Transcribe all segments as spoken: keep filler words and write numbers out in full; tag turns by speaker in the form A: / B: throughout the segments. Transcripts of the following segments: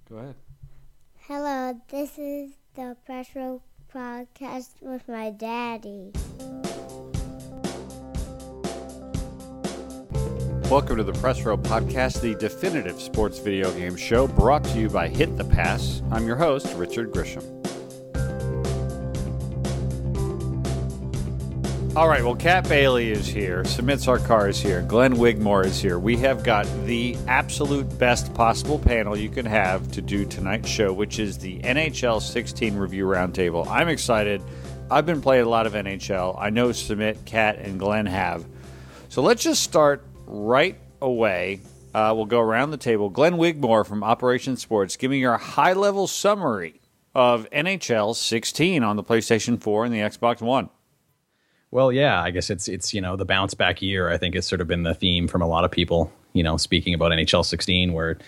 A: Go ahead.
B: Hello, this is the Press Row podcast with my daddy.
A: Welcome to the Press Row Podcast, the definitive sports video game show brought to you by Hit the Pass. I'm your host, Richard Grisham. All right, well, Kat Bailey is here, Sumit Sarkar is here, Glenn Wigmore is here. We have got the absolute best possible panel you can have to do tonight's show, which is the N H L sixteen Review Roundtable. I'm excited. I've been playing a lot of N H L. I know Sumit, Kat, and Glenn have. So let's just start right away. Uh, we'll go around the table. Glenn Wigmore from Operation Sports, give me your high-level summary of N H L sixteen on the PlayStation four and the Xbox One.
C: Well, yeah, I guess it's, it's you know, the bounce back year, I think, has sort of been the theme from a lot of people, you know, speaking about N H L sixteen, where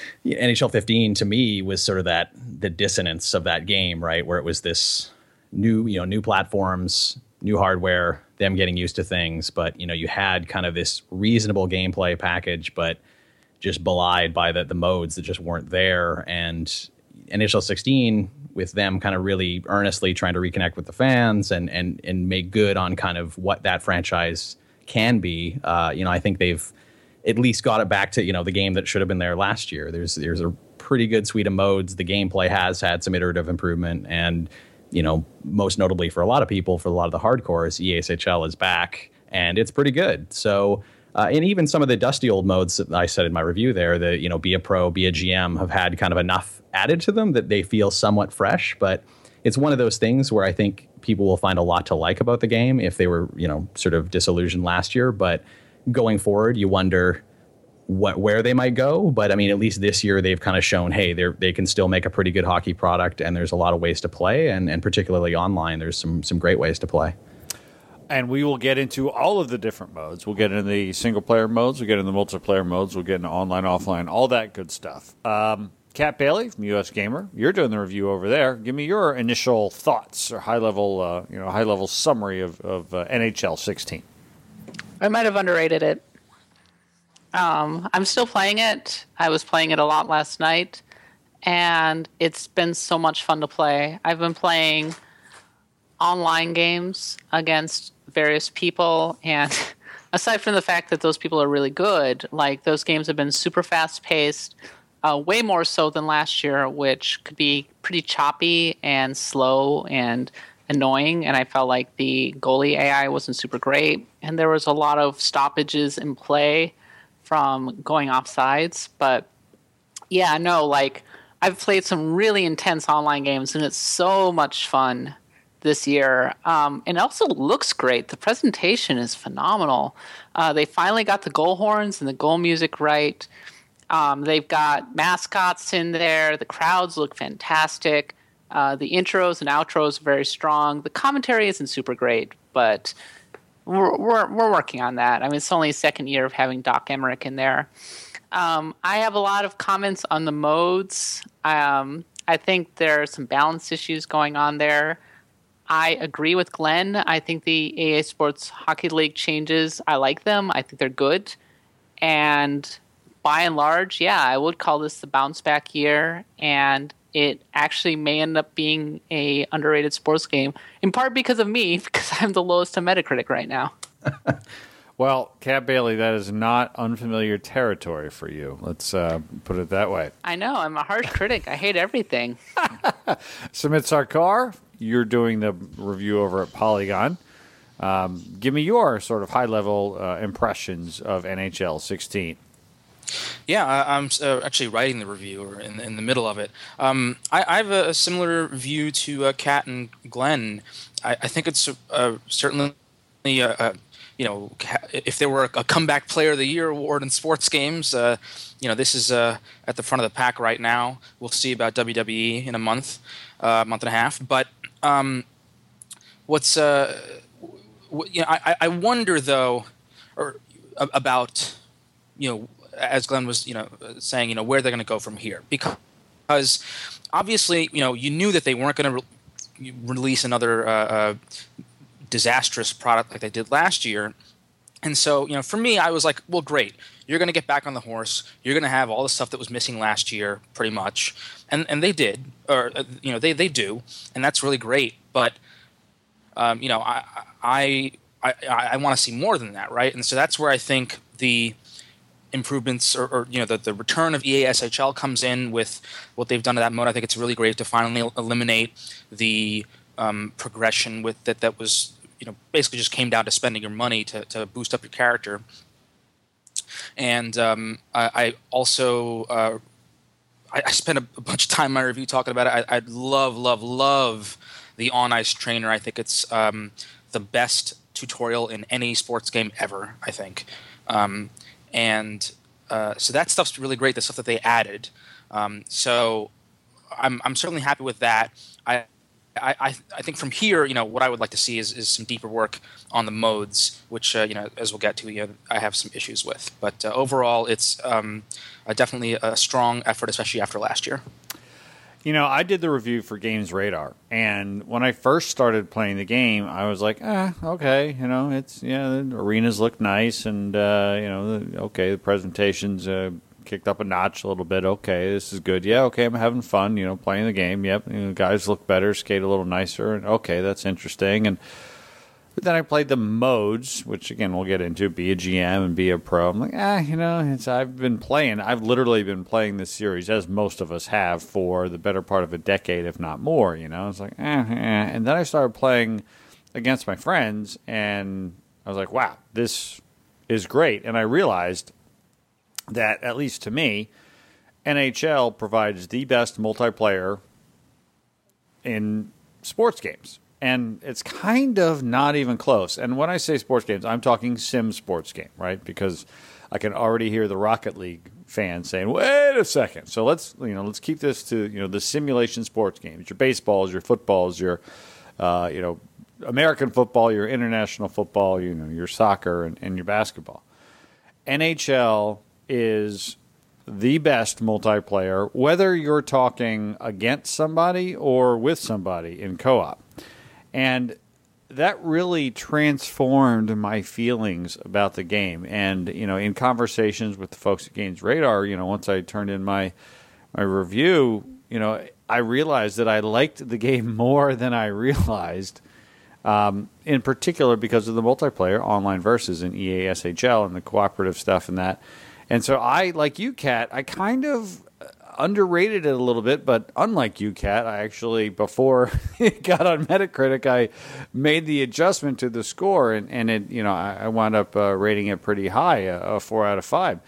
C: N H L fifteen to me was sort of that, the dissonance of that game, right? Where it was this new, you know, new platforms, new hardware, them getting used to things. But, you know, you had kind of this reasonable gameplay package, but just belied by the, the modes that just weren't there. And N H L sixteen, with them kind of really earnestly trying to reconnect with the fans and and and make good on kind of what that franchise can be. Uh, you know, I think they've at least got it back to, you know, the game that should have been there last year. There's there's a pretty good suite of modes. The gameplay has had some iterative improvement, and, you know, most notably for a lot of people, for a lot of the hardcores, E A S H L is back, and it's pretty good. So, uh, and even some of the dusty old modes that I said in my review there, the, you know, be a pro, be a G M, have had kind of enough added to them that they feel somewhat fresh. But it's one of those things where I think people will find a lot to like about the game if they were, you know, sort of disillusioned last year. But going forward, you wonder what where they might go. But I mean, at least this year they've kind of shown, hey, they they can still make a pretty good hockey product, and there's a lot of ways to play, and and particularly online, there's some some great ways to play.
A: And we will get into all of the different modes. We'll get into the single-player modes. We'll get into the multiplayer modes. We'll get into online, offline, all that good stuff. Um, Kat Bailey from U S Gamer, you're doing the review over there. Give me your initial thoughts or high-level, uh, you know, high-level summary of, of uh, N H L sixteen.
D: I might have underrated it. Um, I'm still playing it. I was playing it a lot last night, and it's been so much fun to play. I've been playing online games against various people, and aside from the fact that those people are really good, like, those games have been super fast-paced, uh, way more so than last year, which could be pretty choppy and slow and annoying, and I felt like the goalie A I wasn't super great, and there was a lot of stoppages in play from going off sides. But yeah, no, like, I've played some really intense online games, and it's so much fun this year. Um, and it also looks great. The presentation is phenomenal. Uh, they finally got the goal horns and the goal music right. Um, they've got mascots in there. The crowds look fantastic. Uh, the intros and outros are very strong. The commentary isn't super great, but we're, we're, we're working on that. I mean, it's only a second year of having Doc Emmerich in there. Um, I have a lot of comments on the modes. Um, I think there are some balance issues going on there. I agree with Glenn. I think the E A Sports Hockey League changes, I like them. I think they're good. And by and large, yeah, I would call this the bounce back year. And it actually may end up being a underrated sports game, in part because of me, because I'm the lowest on Metacritic right now.
A: Well, Kat Bailey, that is not unfamiliar territory for you. Let's uh, put it that way.
D: I know. I'm a harsh critic. I hate everything.
A: Sumit Sarkar, you're doing the review over at Polygon. Um, give me your sort of high-level uh, impressions of N H L sixteen.
E: Yeah, I, I'm uh, actually writing the review, or in, in the middle of it. Um, I, I have a, a similar view to uh, Kat and Glenn. I, I think it's uh, certainly, uh, uh, you know, if there were a comeback player of the year award in sports games, uh, you know, this is uh, at the front of the pack right now. We'll see about W W E in a month, uh, month and a half. But um, what's, uh, w- you know, I, I wonder though, or about, you know, as Glenn was, you know, saying, you know, where they're going to go from here, because obviously, you know, you knew that they weren't going to re- release another uh, uh, disastrous product like they did last year, and so, you know, for me, I was like, well, great, you're going to get back on the horse. You're going to have all the stuff that was missing last year, pretty much, and and they did, or uh, you know, they they do, and that's really great. But um, you know, I I I, I want to see more than that, right? And so that's where I think the improvements or, or you know the, the return of E A S H L comes in with what they've done to that mode. I think it's really great to finally eliminate the um, progression with that that was you know basically just came down to spending your money to, to boost up your character. And um, I, I also uh, I, I spent a, a bunch of time in my review talking about it. I, I love love love the On Ice Trainer. I think it's um, the best tutorial in any sports game ever. I think. Um, And uh, so that stuff's really great, the stuff that they added. Um, so I'm I'm certainly happy with that. I, I I think from here, you know, what I would like to see is, is some deeper work on the modes, which uh, you know, as we'll get to, you know, I have some issues with. But uh, overall, it's um, uh, definitely a strong effort, especially after last year.
A: You know, I did the review for Games Radar, and when I first started playing the game, I was like, ah, okay, you know, it's, yeah, the arenas look nice, and, uh, you know, the, okay, the presentation's uh, kicked up a notch a little bit, okay, this is good, yeah, okay, I'm having fun, you know, playing the game, yep, you know, guys look better, skate a little nicer, and okay, that's interesting, and but then I played the modes, which again we'll get into, be a G M and be a pro. I'm like, ah, you know, it's I've been playing. I've literally been playing this series, as most of us have, for the better part of a decade, if not more. You know, it's like, eh, eh. And then I started playing against my friends, and I was like, wow, this is great. And I realized that, at least to me, N H L provides the best multiplayer in sports games. And it's kind of not even close. And when I say sports games, I'm talking sim sports game, right? Because I can already hear the Rocket League fans saying, "Wait a second." So let's, you know, let's keep this to, you know, the simulation sports games, your baseballs, your footballs, your, uh, you know, American football, your international football, you know, your soccer and, and your basketball. N H L is the best multiplayer, whether you're talking against somebody or with somebody in co-op. And that really transformed my feelings about the game. And, you know, in conversations with the folks at Games Radar, you know, once I turned in my my review, you know, I realized that I liked the game more than I realized, um, in particular because of the multiplayer, online versus in E A S H L and the cooperative stuff and that. And so I, like you, Kat, I kind of underrated it a little bit, but unlike you, Kat, I actually, before it got on Metacritic, I made the adjustment to the score, and, and it, you know, I, I wound up uh, rating it pretty high, a, a four out of five.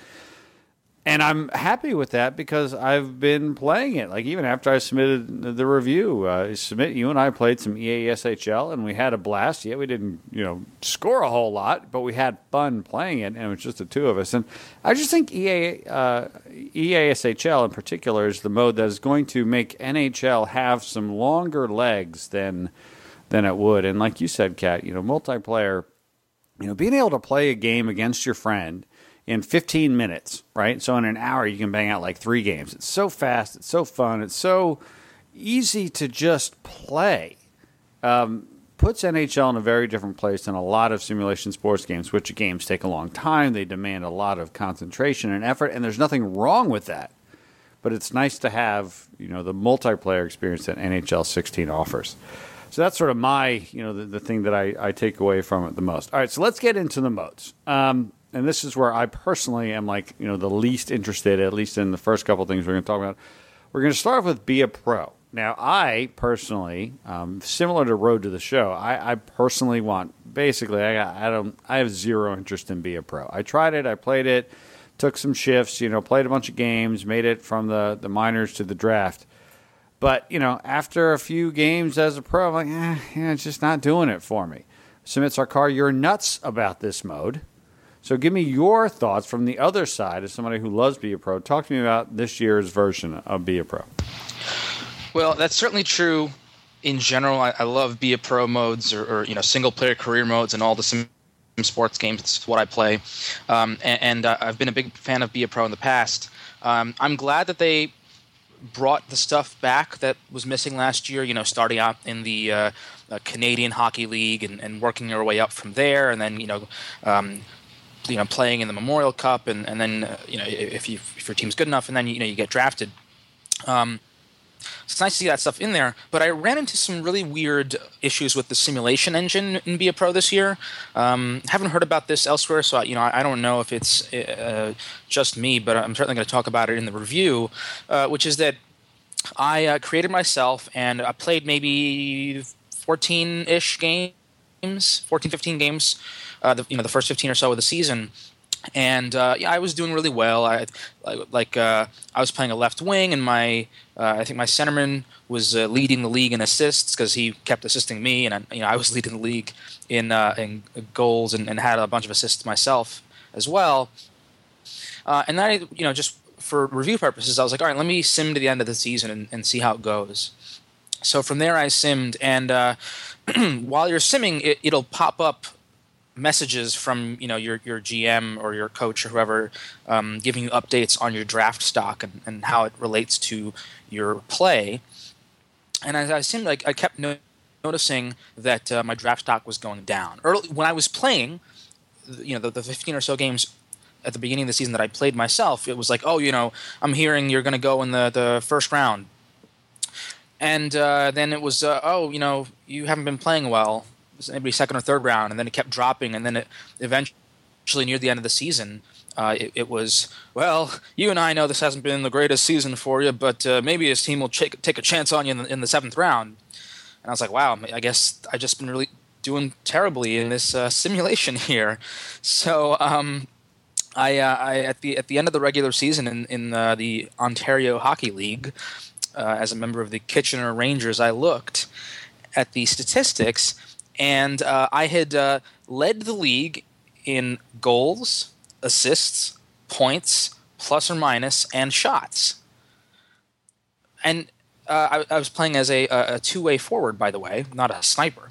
A: And I'm happy with that because I've been playing it. Like, even after I submitted the review, uh, submit you and I played some E A S H L, and we had a blast. Yeah, we didn't, you know, score a whole lot, but we had fun playing it, and it was just the two of us. And I just think E A, uh, E A S H L in particular is the mode that is going to make N H L have some longer legs than than it would. And like you said, Kat, you know, multiplayer, you know, being able to play a game against your friend in fifteen minutes, right? So in an hour, you can bang out like three games. It's so fast. It's so fun. It's so easy to just play. Um, puts N H L in a very different place than a lot of simulation sports games, which games take a long time. They demand a lot of concentration and effort, and there's nothing wrong with that. But it's nice to have, you know, the multiplayer experience that N H L sixteen offers. So that's sort of my, you know, the, the thing that I, I take away from it the most. All right, so let's get into the modes. Um, And this is where I personally am, like, you know, the least interested, at least in the first couple of things we're going to talk about. We're going to start with Be a Pro. Now, I personally, um, similar to Road to the Show, I, I personally want, basically, I, got, I don't, I have zero interest in Be a Pro. I tried it, I played it, took some shifts, you know, played a bunch of games, made it from the, the minors to the draft. But, you know, after a few games as a pro, I'm like, eh, yeah, it's just not doing it for me. Sumit Sarkar, you're nuts about this mode. So give me your thoughts from the other side as somebody who loves Be a Pro. Talk to me about this year's version of Be a Pro.
E: Well, that's certainly true in general. I, I love Be a Pro modes or, or you know single-player career modes and all the sim sports games. It's what I play. Um, and and uh, I've been a big fan of Be a Pro in the past. Um, I'm glad that they brought the stuff back that was missing last year, you know, starting out in the uh, uh, Canadian Hockey League and, and working your way up from there. And then, you know, um, you know, playing in the Memorial Cup, and and then uh, you know, if you if your team's good enough, and then you know you get drafted. Um, so it's nice to see that stuff in there. But I ran into some really weird issues with the simulation engine in Be a Pro this year. Um, haven't heard about this elsewhere, so I, you know I, I don't know if it's uh, just me, but I'm certainly going to talk about it in the review, uh, which is that I uh, created myself and I played maybe fourteen-ish games, fourteen, fifteen games. Uh, the, you know, the first fifteen or so of the season, and uh, yeah, I was doing really well. I like uh, I was playing a left wing, and my uh, I think my centerman was uh, leading the league in assists because he kept assisting me, and I, you know I was leading the league in uh, in goals and, and had a bunch of assists myself as well. Uh, and then I, you know, just for review purposes, I was like, all right, let me sim to the end of the season and, and see how it goes. So from there, I simmed, and uh, while you're simming, it, it'll pop up messages from you know your your G M or your coach or whoever um, giving you updates on your draft stock and, and how it relates to your play. And as I seemed like I kept no- noticing that uh, my draft stock was going down. Early when I was playing, you know the, the fifteen or so games at the beginning of the season that I played myself, it was like, oh, you know, I'm hearing you're going to go in the, the first round. And uh, then it was, uh, oh, you know, you haven't been playing well. Maybe second or third round, and then it kept dropping, and then it eventually near the end of the season, uh, it, it was, well, you and I know this hasn't been the greatest season for you, but uh, maybe his team will ch- take a chance on you in the, in the seventh round. And I was like, wow, I guess I've just been really doing terribly in this uh, simulation here. So um, I, uh, I at the at the end of the regular season in in uh, the Ontario Hockey League, uh, as a member of the Kitchener Rangers, I looked at the statistics. And uh, I had uh, led the league in goals, assists, points, plus or minus, and shots. And uh, I, I was playing as a, a two-way forward, by the way, not a sniper.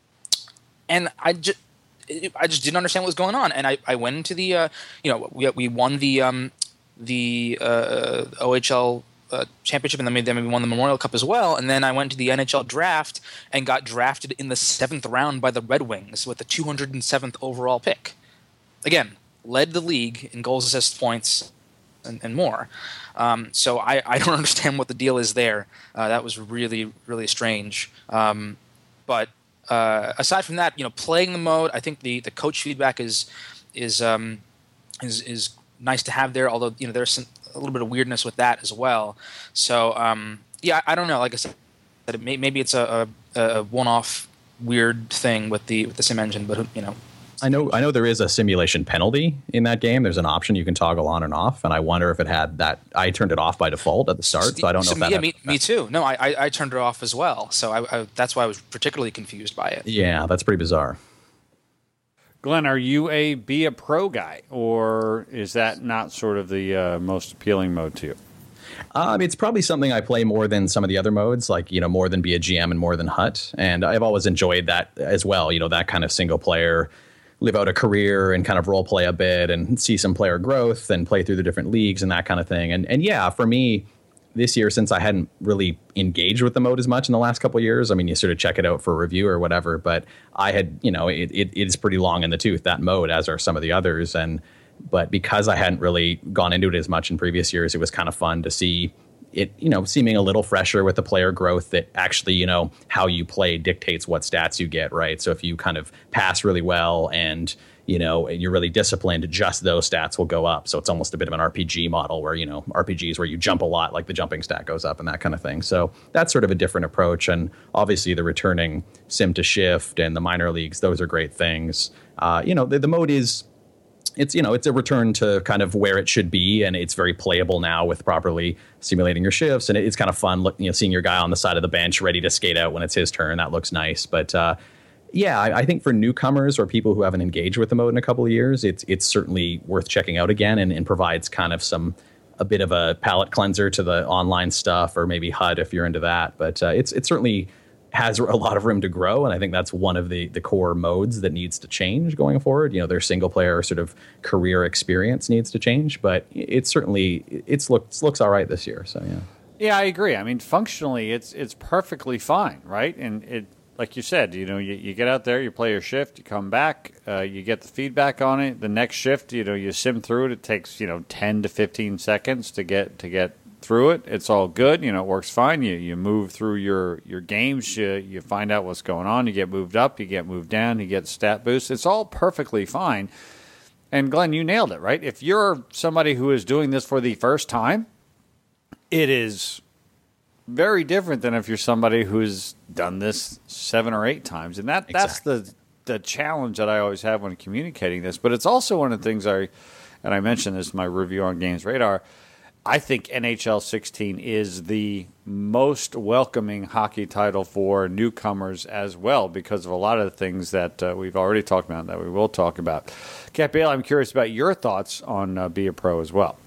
E: And I just, I just didn't understand what was going on. And I, I went into the, uh, you know, we we won the um, the uh, O H L. Uh, championship, and then we, then we won the Memorial Cup as well. And then I went to the N H L draft and got drafted in the seventh round by the Red Wings with the two hundred seventh overall pick. Again, led the league in goals, assists, points, and, and more. Um, so I, I don't understand what the deal is there. Uh, that was really, really strange. Um, but uh, aside from that, you know, playing the mode, I think the, the coach feedback is is um, is is nice to have there. Although you know there's some a little bit of weirdness with that as well. So um, yeah, I don't know. Like I said, it may, maybe it's a, a, a one-off weird thing with the with the sim engine, but you know.
C: I know I know there is a simulation penalty in that game. There's an option you can toggle on and off, and I wonder if it had that. I turned it off by default at the start, so I don't know
E: so,
C: if that.
E: Yeah, me, me too. No, I, I I turned it off as well. So I, I that's why I was particularly confused by it.
C: Yeah, that's pretty bizarre.
A: Glenn, are you a Be a Pro guy, or is that not sort of the uh, most appealing mode to you?
C: Um, it's probably something I play more than some of the other modes, like, you know, more than Be a G M and more than H U T. And I've always enjoyed that as well, you know, that kind of single player, live out a career and kind of role play a bit and see some player growth and play through the different leagues and that kind of thing. And and yeah, for me, this year, since I hadn't really engaged with the mode as much in the last couple of years, I mean, you sort of check it out for a review or whatever, but I had, you know, it, it, it is pretty long in the tooth, that mode, as are some of the others. And, but because I hadn't really gone into it as much in previous years, it was kind of fun to see it, you know, seeming a little fresher with the player growth that actually, you know, how you play dictates what stats you get, right? So if you kind of pass really well and, you know, you're really disciplined, just those stats will go up. So it's almost a bit of an R P G model where, you know, R P Gs where you jump a lot, like the jumping stat goes up and that kind of thing. So that's sort of a different approach. And obviously the returning sim to shift and the minor leagues, those are great things. Uh, you know, the, the mode is, it's, you know, it's a return to kind of where it should be. And it's very playable now with properly simulating your shifts. And it, it's kind of fun, look, you know, seeing your guy on the side of the bench ready to skate out when it's his turn. That looks nice. But, uh, yeah, I, I think for newcomers or people who haven't engaged with the mode in a couple of years, it's it's certainly worth checking out again, and, and provides kind of some a bit of a palate cleanser to the online stuff, or maybe H U D if you're into that. But uh, it's it certainly has a lot of room to grow, and I think that's one of the the core modes that needs to change going forward. You know, their single player sort of career experience needs to change, but it's certainly it's looks looks all right this year. So yeah,
A: yeah, I agree. I mean, functionally, it's it's perfectly fine, right? And it. like you said, you know, you, you get out there, you play your shift, you come back, uh, you get the feedback on it. The next shift, you know, you sim through it. It takes, you know, ten to fifteen seconds to get to get through it. It's all good. You know, it works fine. You you move through your, your games. You, you find out what's going on. You get moved up. You get moved down. You get stat boost. It's all perfectly fine. And Glenn, you nailed it, right? If you're somebody who is doing this for the first time, it is very different than if you're somebody who's done this seven or eight times. And that that's
C: Exactly.
A: the the challenge that I always have when communicating this. But it's also one of the things I, and I mentioned this in my review on Games Radar, I think N H L sixteen is the most welcoming hockey title for newcomers as well, because of a lot of the things that uh, we've already talked about, that we will talk about. Cat Bale, I'm curious about your thoughts on uh, Be a Pro as well.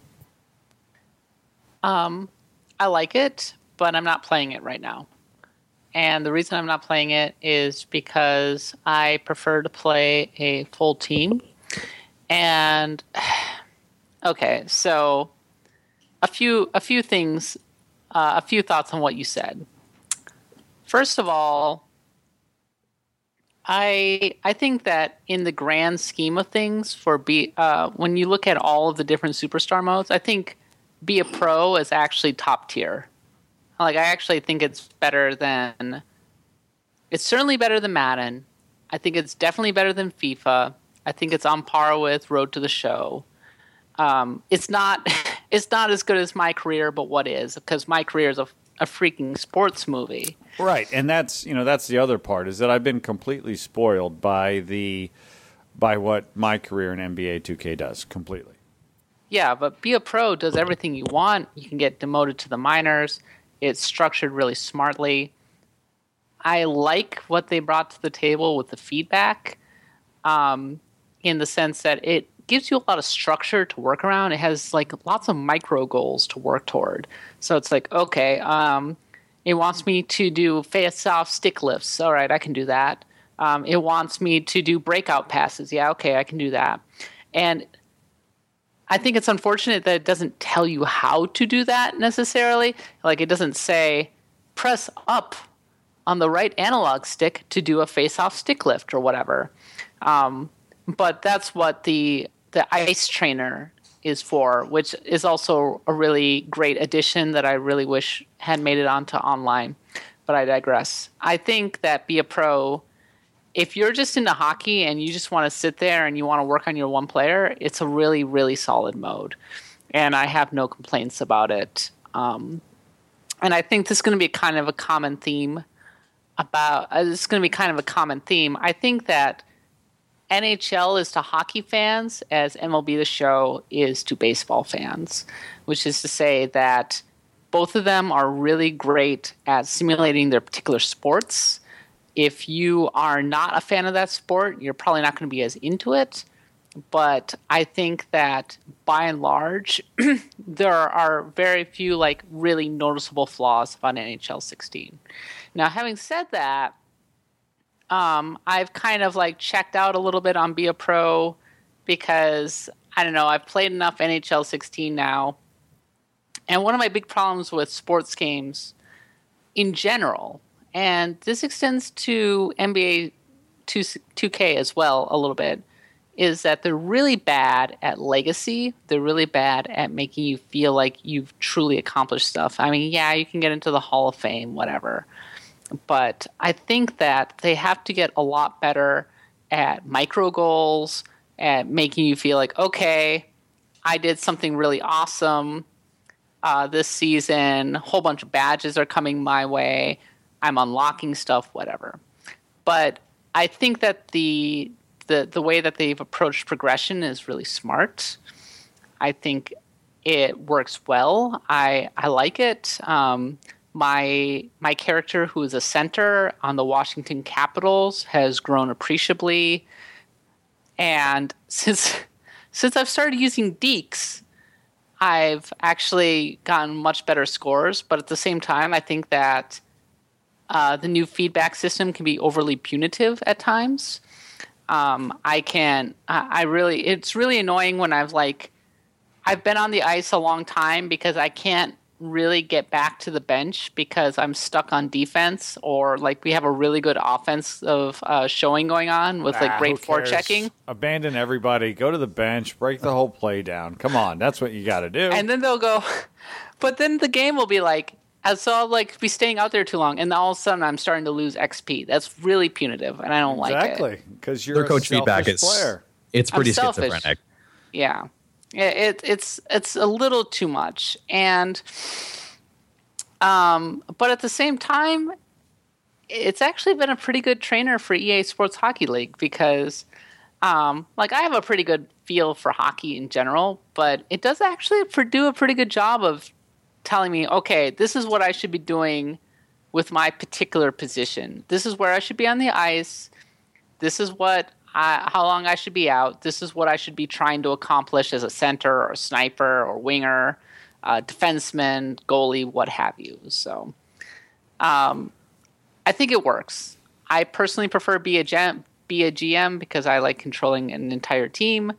D: Um, I like it, but I'm not playing it right now. And the reason I'm not playing it is because I prefer to play a full team. And okay, so a few a few things, uh, a few thoughts on what you said. First of all, I I think that in the grand scheme of things, for be uh, when you look at all of the different superstar modes, I think Be a Pro is actually top tier. Like, I actually think it's better than, it's certainly better than Madden. I think it's definitely better than FIFA. I think it's on par with Road to the Show. Um, it's not, it's not as good as My Career, but what is? Because My Career is a, a freaking sports movie.
A: Right, and that's, you know, that's the other part, is that I've been completely spoiled by the by what My Career in N B A two K does completely.
D: Yeah, but Be a Pro does everything you want. You can get demoted to the minors. It's structured really smartly. I like what they brought to the table with the feedback, um, in the sense that it gives you a lot of structure to work around. It has like lots of micro goals to work toward. So it's like, okay, um, it wants me to do face-off stick lifts. All right, I can do that. Um, it wants me to do breakout passes. Yeah, okay, I can do that. And I think it's unfortunate that it doesn't tell you how to do that necessarily. Like, it doesn't say, press up on the right analog stick to do a face-off stick lift or whatever. Um, but that's what the the ice trainer is for, which is also a really great addition that I really wish had made it onto online. But I digress. I think that Be a Pro, if you're just into hockey and you just want to sit there and you want to work on your one player, it's a really, really solid mode. And I have no complaints about it. Um, and I think this is going to be kind of a common theme about, uh, this is going to be kind of a common theme. I think that N H L is to hockey fans as M L B The Show is to baseball fans, which is to say that both of them are really great at simulating their particular sports. If you are not a fan of that sport, you're probably not going to be as into it. But I think that by and large, there are very few like really noticeable flaws about N H L sixteen. Now, having said that, um, I've kind of like checked out a little bit on Be a Pro because, I don't know, I've played enough N H L sixteen now. And one of my big problems with sports games in general, and this extends to N B A two K as well a little bit, is that they're really bad at legacy. They're really bad at making you feel like you've truly accomplished stuff. I mean, yeah, you can get into the Hall of Fame, whatever. But I think that they have to get a lot better at micro goals, at making you feel like, okay, I did something really awesome uh, this season. A whole bunch of badges are coming my way. I'm unlocking stuff, whatever. But I think that the the the way that they've approached progression is really smart. I think it works well. I I like it. Um, my my character, who is a center on the Washington Capitals, has grown appreciably. And since since I've started using Deeks, I've actually gotten much better scores. But at the same time, I think that uh, the new feedback system can be overly punitive at times. Um, I can, I, I really, it's really annoying when I've like, I've been on the ice a long time because I can't really get back to the bench because I'm stuck on defense, or like we have a really good offensive uh, showing going on with like
A: Ah,
D: great
A: who cares?
D: forechecking.
A: Abandon everybody. Go to the bench. Break the whole play down. Come on, that's what you got to do.
D: And then they'll go, but then the game will be like, so I'll like be staying out there too long, and all of a sudden I'm starting to lose X P. That's really punitive, and I don't like it.
A: Exactly, because you're
C: Their
A: a
C: coach feedback
A: selfish
C: is
A: player.
C: it's pretty
D: I'm selfish.
C: schizophrenic.
D: Yeah, it, it it's it's a little too much, and um, but at the same time, it's actually been a pretty good trainer for E A Sports Hockey League because, um, like I have a pretty good feel for hockey in general, but it does actually do a pretty good job of telling me, okay, this is what I should be doing with my particular position. This is where I should be on the ice. This is what I, how long I should be out. This is what I should be trying to accomplish as a center or a sniper or winger, uh, defenseman, goalie, what have you. So um, I think it works. I personally prefer be a, G M, be a G M because I like controlling an entire team,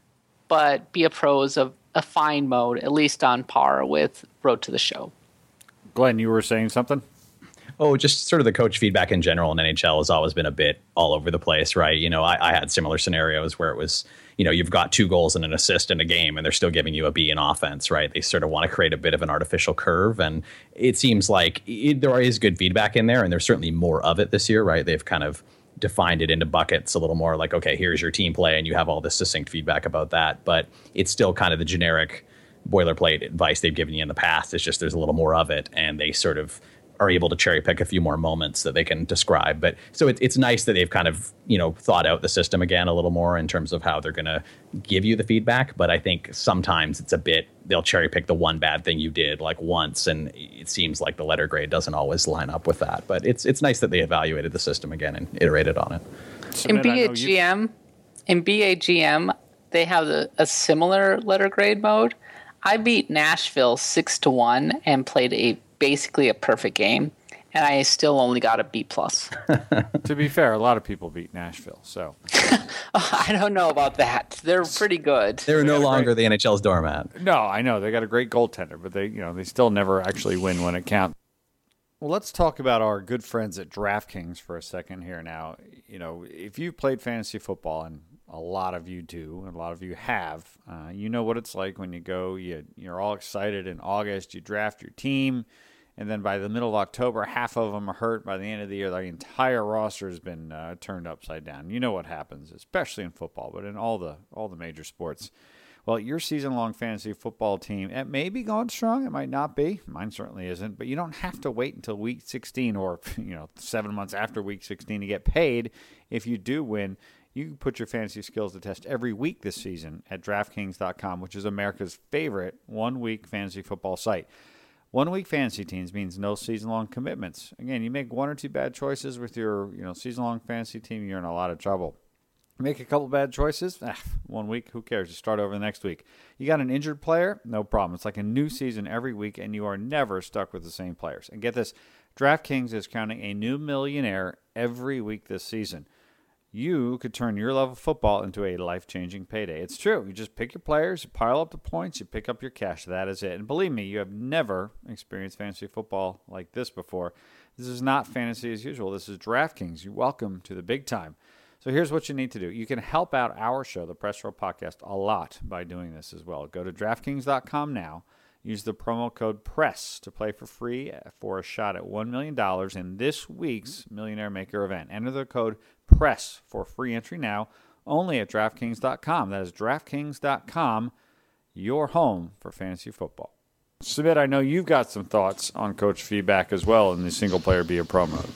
D: but be a pro is a, a fine mode, at least on par with Road to the Show.
A: Glenn, you were saying something?
C: Oh, just sort of the coach feedback in general in N H L has always been a bit all over the place, right? You know, I, I had similar scenarios where it was, you know, you've got two goals and an assist in a game and they're still giving you a B in offense, right? They sort of want to create a bit of an artificial curve. And it seems like it, there is good feedback in there, and there's certainly more of it this year, right? They've kind of defined it into buckets a little more like, okay, here's your team play, and you have all this succinct feedback about that. But it's still kind of the generic boilerplate advice they've given you in the past. It's just there's a little more of it, and they sort of are able to cherry pick a few more moments that they can describe. But so it, it's nice that they've kind of, you know, thought out the system again a little more in terms of how they're going to give you the feedback. But I think sometimes it's a bit, they'll cherry pick the one bad thing you did like once, and it seems like the letter grade doesn't always line up with that. But it's it's nice that they evaluated the system again and iterated on it.
D: In Be a G M, in Be a G M, they have a, a similar letter grade mode. I beat Nashville six to one and played a basically a perfect game, and I still only got a B plus.
A: To be fair, a lot of people beat Nashville, so
D: I don't know about that. They're pretty good.
C: They're no
A: great-
C: longer the N H L's doormat.
A: no, I know they got a great goaltender, but they, you know, they still never actually win when it counts. Well, let's talk about our good friends at DraftKings for a second here. Now, you know, if you played fantasy football, and a lot of you do, and a lot of you have, uh, you know what it's like when you go, you, you're all excited in August, you draft your team, and then by the middle of October, half of them are hurt. By the end of the year, the entire roster has been uh, turned upside down. You know what happens, especially in football, but in all the all the major sports. Well, your season-long fantasy football team, it may be going strong. It might not be. Mine certainly isn't. But you don't have to wait until week sixteen or, you know, seven months after week sixteen to get paid if you do win. You can put your fantasy skills to test every week this season at DraftKings dot com, which is America's favorite one-week fantasy football site. One-week fantasy teams means no season-long commitments. Again, you make one or two bad choices with your, you know, season-long fantasy team, you're in a lot of trouble. Make a couple bad choices, ah, one week, who cares? You start over the next week. You got an injured player? No problem. It's like a new season every week, and you are never stuck with the same players. And get this, DraftKings is counting a new millionaire every week this season. You could turn your love of football into a life-changing payday. It's true. You just pick your players, you pile up the points, you pick up your cash. That is it. And believe me, you have never experienced fantasy football like this before. This is not fantasy as usual. This is DraftKings. You're welcome to the big time. So here's what you need to do. You can help out our show, the Press Row Podcast, a lot by doing this as well. Go to DraftKings dot com now. Use the promo code PRESS to play for free for a shot at one million dollars in this week's Millionaire Maker event. Enter the code PRESS for free entry now, only at DraftKings dot com. That is DraftKings dot com, your home for fantasy football. Submit, I know you've got some thoughts on coach feedback as well in the single-player Be a Pro mode.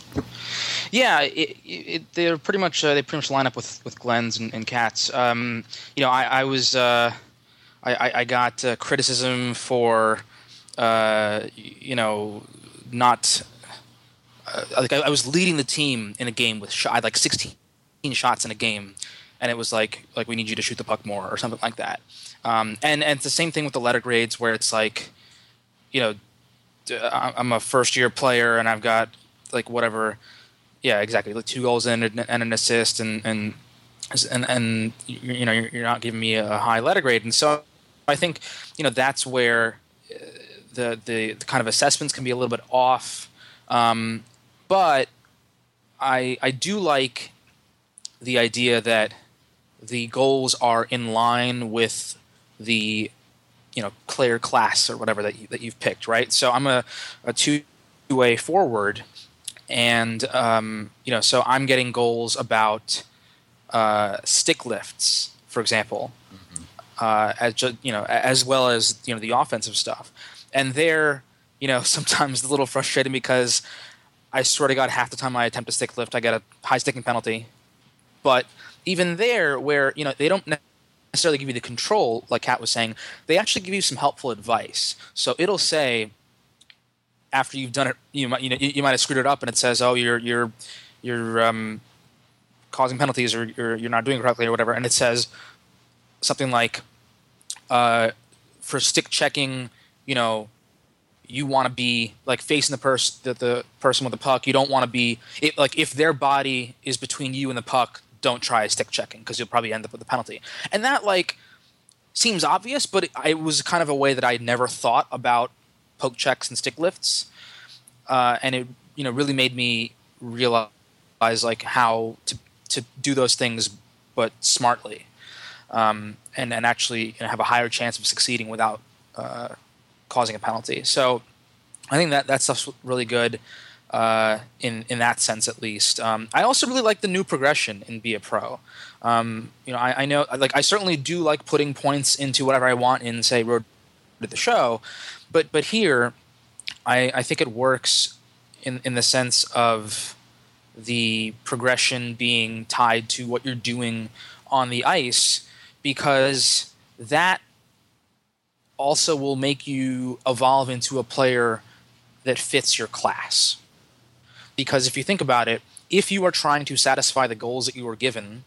E: Yeah, it, it, they're pretty much uh, they pretty much line up with, with Glenn's and, and Kat's. Um, you know, I, I was uh, I, I got uh, criticism for uh, you know not uh, like I, I was leading the team in a game with shot, I had like sixteen shots in a game, and it was like like we need you to shoot the puck more or something like that. Um, and and it's the same thing with the letter grades where it's like, you know, I'm a first year player and I've got like whatever. Yeah, exactly. Like two goals in and an assist, and and and, and you know you're not giving me a high letter grade, and so I think you know that's where the, the the kind of assessments can be a little bit off, um, but I I do like the idea that the goals are in line with the you know player class or whatever that you, that you've picked, right? So I'm a a two-way forward, and um, you know so I'm getting goals about uh, stick lifts, for example, mm-hmm. uh, as ju- you know as well as you know the offensive stuff, and they're you know sometimes a little frustrating because I swear to God, half the time I attempt a stick lift, I get a high sticking penalty, but even there, where you know they don't necessarily give you the control, like Kat was saying, they actually give you some helpful advice. So it'll say, after you've done it, you might you know you might have screwed it up, and it says, "Oh, you're you're you're um, causing penalties, or you're you're not doing it correctly, or whatever." And it says something like, uh, "For stick checking, you know, you want to be like facing the person the, the person with the puck. You don't want to be it, like if their body is between you and the puck." Don't try stick checking because you'll probably end up with a penalty. And that like seems obvious, but it, it was kind of a way that I never thought about poke checks and stick lifts, uh, and it you know really made me realize like how to to do those things, but smartly, um, and and actually you know, have a higher chance of succeeding without uh, causing a penalty. So I think that that stuff's really good. Uh, in in that sense, at least. Um, I also really like the new progression in Be a Pro. Um, you know, I, I know, like, I certainly do like putting points into whatever I want in, say, Road to the Show, but but here, I I think it works in in the sense of the progression being tied to what you're doing on the ice, because that also will make you evolve into a player that fits your class. Because if you think about it, if you are trying to satisfy the goals that you were given,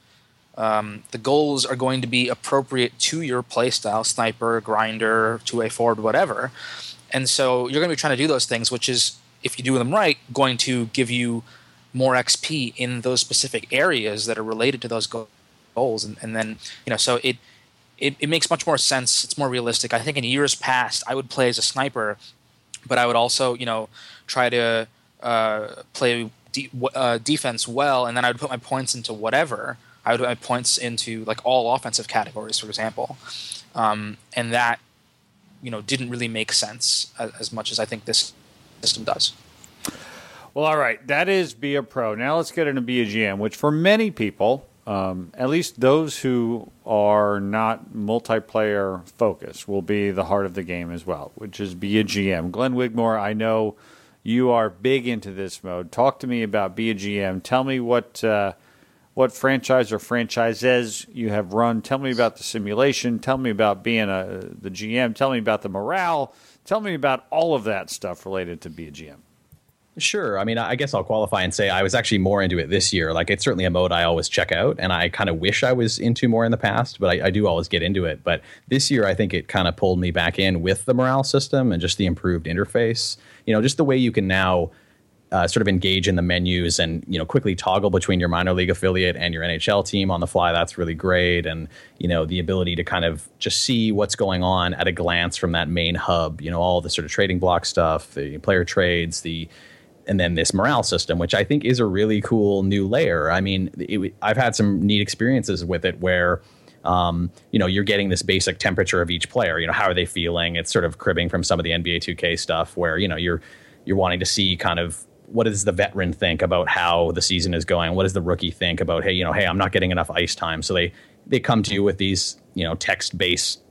E: um, the goals are going to be appropriate to your playstyle, sniper, grinder, two-way forward, whatever. And so you're going to be trying to do those things, which is, if you do them right, going to give you more X P in those specific areas that are related to those goals. And, and then, you know, so it, it it makes much more sense. It's more realistic. I think in years past, I would play as a sniper, but I would also, you know, try to uh, play de- uh, defense well, and then I would put my points into whatever. I would put my points into like all offensive categories, for example, um, and that, you know, didn't really make sense as, as much as I think this system does.
A: Well, all right, that is Be a Pro. Now let's get into Be a G M, which for many people, um, at least those who are not multiplayer focused, will be the heart of the game as well, which is Be a G M. Glenn Wigmore, I know you are big into this mode. Talk to me about Be a G M. Tell me what uh, what franchise or franchises you have run. Tell me about the simulation. Tell me about being a the G M. Tell me about the morale. Tell me about all of that stuff related to Be a G M.
C: Sure. I mean, I guess I'll qualify and say I was actually more into it this year. Like, it's certainly a mode I always check out, and I kind of wish I was into more in the past, but I, I do always get into it. But this year, I think it kind of pulled me back in with the morale system and just the improved interface. You know, just the way you can now uh, sort of engage in the menus and, you know, quickly toggle between your minor league affiliate and your N H L team on the fly. That's really great. And, you know, the ability to kind of just see what's going on at a glance from that main hub, you know, all the sort of trading block stuff, the player trades, the and then this morale system, which I think is a really cool new layer. I mean, it, I've had some neat experiences with it where, um, you know, you're getting this basic temperature of each player. You know, how are they feeling? It's sort of cribbing from some of the N B A two K stuff where, you know, you're you're wanting to see kind of what does the veteran think about how the season is going? What does the rookie think about, hey, you know, hey, I'm not getting enough ice time. So they they come to you with these, you know, text-based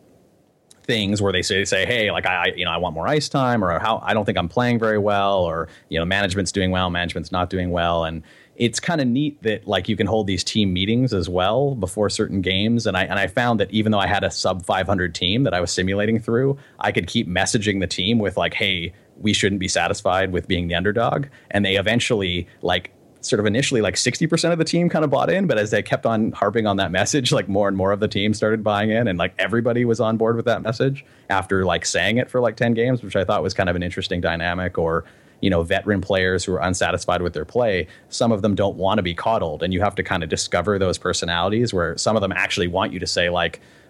C: things where they say, say, hey, like I, you know, I want more ice time, or how I don't think I'm playing very well, or, you know, management's doing well, management's not doing well. And it's kind of neat that like you can hold these team meetings as well before certain games. And I, and I found that even though I had a sub five hundred team that I was simulating through, I could keep messaging the team with like, hey, we shouldn't be satisfied with being the underdog. And they eventually like, sort of initially like sixty percent of the team kind of bought in, but as they kept on harping on that message, like more and more of the team started buying in, and like everybody was on board with that message after like saying it for like ten games, which I thought was kind of an interesting dynamic. Or, you know, veteran players who are unsatisfied with their play, some of them don't want to be coddled, and you have to kind of discover those personalities where some of them actually want you to say like,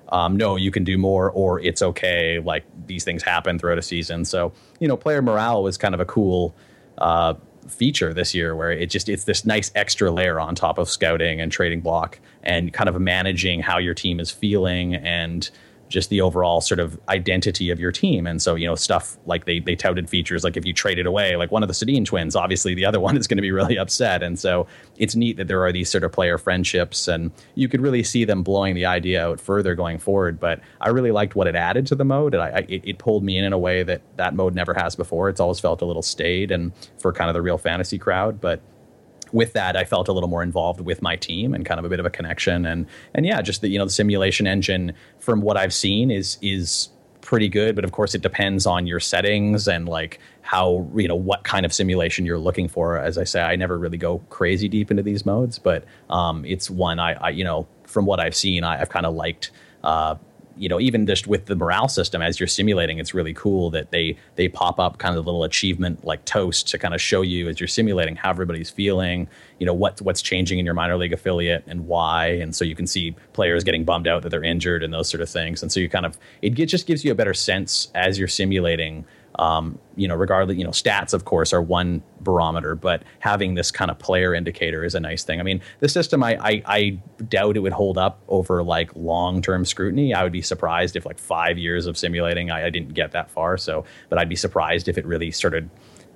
C: um, no, you can do more, or it's okay. Like these things happen throughout a season. So, you know, player morale was kind of a cool uh, feature this year where it just it's this nice extra layer on top of scouting and trading block and kind of managing how your team is feeling and just the overall sort of identity of your team. And so, you know, stuff like they they touted features like if you traded away like one of the Sedin twins, obviously the other one is going to be really upset. And so it's neat that there are these sort of player friendships, and you could really see them blowing the idea out further going forward. But I really liked what it added to the mode, and I, I it, it pulled me in in a way that that mode never has before. It's always felt a little staid and for kind of the real fantasy crowd, but with that, I felt a little more involved with my team and kind of a bit of a connection. And and yeah, just the, you know, the simulation engine from what I've seen is is pretty good. But of course, it depends on your settings and like how, you know, what kind of simulation you're looking for. As I say, I never really go crazy deep into these modes, but um, it's one I, I, you know, from what I've seen, I, I've kind of liked. Uh, you know, even just with the morale system as you're simulating, it's really cool that they they pop up kind of a little achievement like toast to kind of show you as you're simulating how everybody's feeling, you know, what what's changing in your minor league affiliate and why. And so you can see players getting bummed out that they're injured and those sort of things. And so you kind of, it just gives you a better sense as you're simulating. Um, you know, regardless, you know, stats, of course, are one barometer, but having this kind of player indicator is a nice thing. I mean, the system, I, I, I doubt it would hold up over like long-term scrutiny. I would be surprised if like five years of simulating, I, I didn't get that far. So, but I'd be surprised if it really started,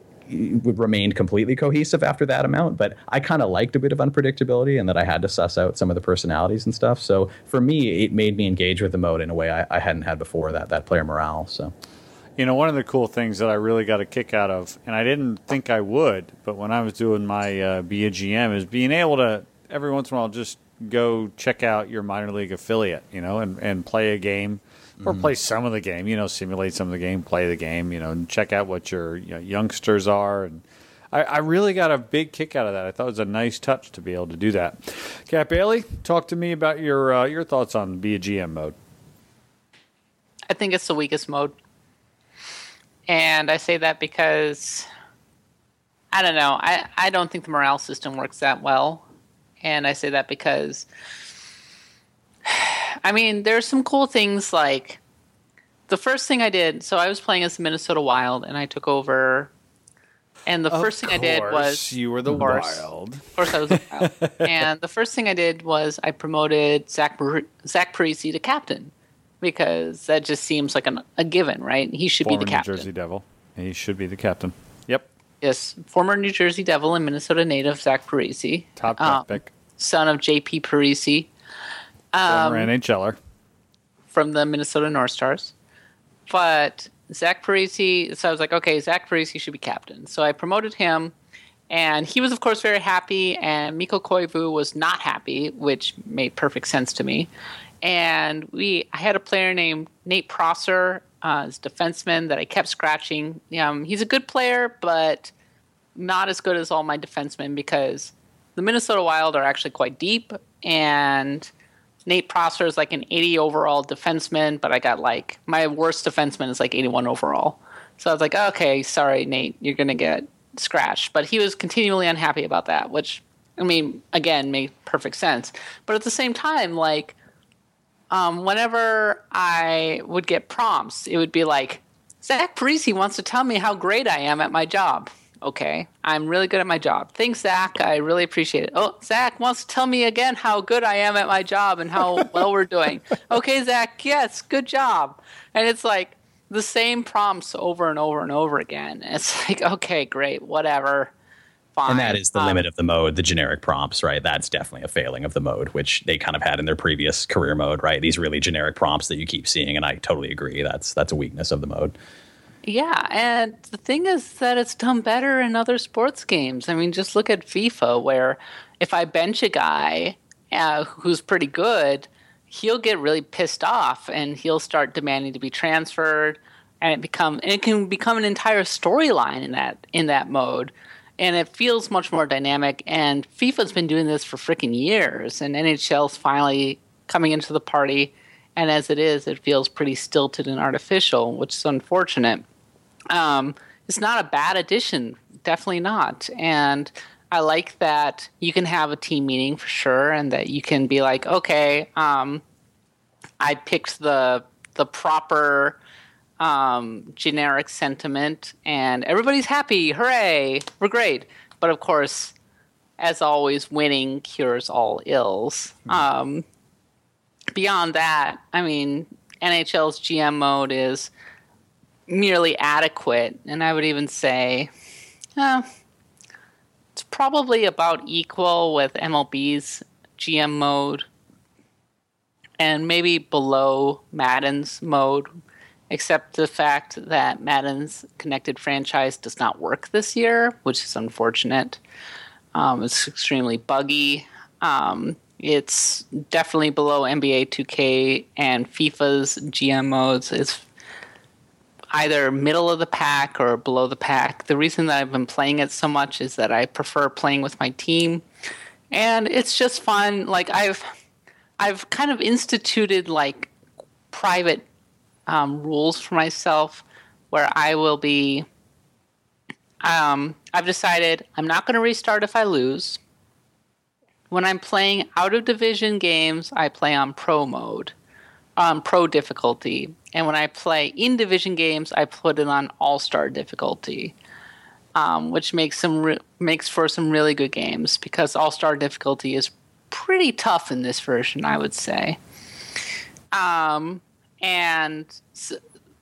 C: would remain completely cohesive after that amount. But I kind of liked a bit of unpredictability and that I had to suss out some of the personalities and stuff. So for me, it made me engage with the mode in a way I, I hadn't had before, that, that player morale. So.
A: You know, one of the cool things that I really got a kick out of, and I didn't think I would, but when I was doing my uh, Be a G M, is being able to, every once in a while, just go check out your minor league affiliate, you know, and, and play a game, or mm-hmm. play some of the game, you know, simulate some of the game, play the game, you know, and check out what your you know, youngsters are. And I, I really got a big kick out of that. I thought it was a nice touch to be able to do that. Kat Bailey, talk to me about your uh, your thoughts on Be a G M mode.
D: I think it's the weakest mode. And I say that because, I don't know, I, I don't think the morale system works that well. And I say that because, I mean, there's some cool things like, the first thing I did, so I was playing as the Minnesota Wild, and I took over, and the
A: of
D: first thing I did was...
A: you were the
D: of course,
A: Wild.
D: Of course I was the Wild. And the first thing I did was I promoted Zach, Zach Parise to captain. Because that just seems like an, a given, right? He should
A: former
D: be the captain.
A: New Jersey Devil. He should be the captain. Yep.
D: Yes, former New Jersey Devil and Minnesota native Zach Parise.
A: Top draft
D: um,
A: pick.
D: Son of J P Parise. Um,
A: former NHLer.
D: From the Minnesota North Stars. But Zach Parise, so I was like, okay, Zach Parise should be captain. So I promoted him, and he was, of course, very happy, and Mikko Koivu was not happy, which made perfect sense to me. And we, I had a player named Nate Prosser, uh, his defenseman, that I kept scratching. Um, he's a good player, but not as good as all my defensemen because the Minnesota Wild are actually quite deep. And Nate Prosser is like an eighty overall defenseman, but I got like my worst defenseman is like eighty-one overall. So I was like, okay, sorry, Nate, you're going to get scratched. But he was continually unhappy about that, which, I mean, again, made perfect sense. But at the same time, like, Um, whenever I would get prompts, it would be like, Zach Parise wants to tell me how great I am at my job. Okay, I'm really good at my job. Thanks, Zach. I really appreciate it. Oh, Zach wants to tell me again how good I am at my job and how well we're doing. Okay, Zach, yes, good job. And it's like the same prompts over and over and over again. It's like, okay, great, whatever. Fine.
C: And that is the
D: um,
C: limit of the mode, the generic prompts, right? That's definitely a failing of the mode, which they kind of had in their previous career mode, right? These really generic prompts that you keep seeing, and I totally agree. That's that's a weakness of the mode.
D: Yeah, and the thing is that it's done better in other sports games. I mean, just look at FIFA, where if I bench a guy uh, who's pretty good, he'll get really pissed off, and he'll start demanding to be transferred, and it become and it can become an entire storyline in that in that mode. And it feels much more dynamic. And FIFA's been doing this for freaking years. And N H L's finally coming into the party. And as it is, it feels pretty stilted and artificial, which is unfortunate. Um, it's not a bad addition. Definitely not. And I like that you can have a team meeting for sure. And that you can be like, okay, um, I picked the the proper um, generic sentiment, and everybody's happy. Hooray! We're great. But of course, as always, winning cures all ills. Um, beyond that, I mean, N H L's G M mode is merely adequate, and I would even say uh, it's probably about equal with M L B's G M mode, and maybe below Madden's mode, except the fact that Madden's connected franchise does not work this year, which is unfortunate. Um, it's extremely buggy. Um, it's definitely below N B A two K and FIFA's G M modes. It's either middle of the pack or below the pack. The reason that I've been playing it so much is that I prefer playing with my team, and it's just fun. Like I've, I've kind of instituted like private um, rules for myself, where I will be. Um, I've decided I'm not going to restart if I lose. When I'm playing out of division games, I play on pro mode, on pro difficulty. And when I play in division games, I put it on all-star difficulty, um, which makes some re- makes for some really good games, because all-star difficulty is pretty tough in this version, I would say. Um, and so,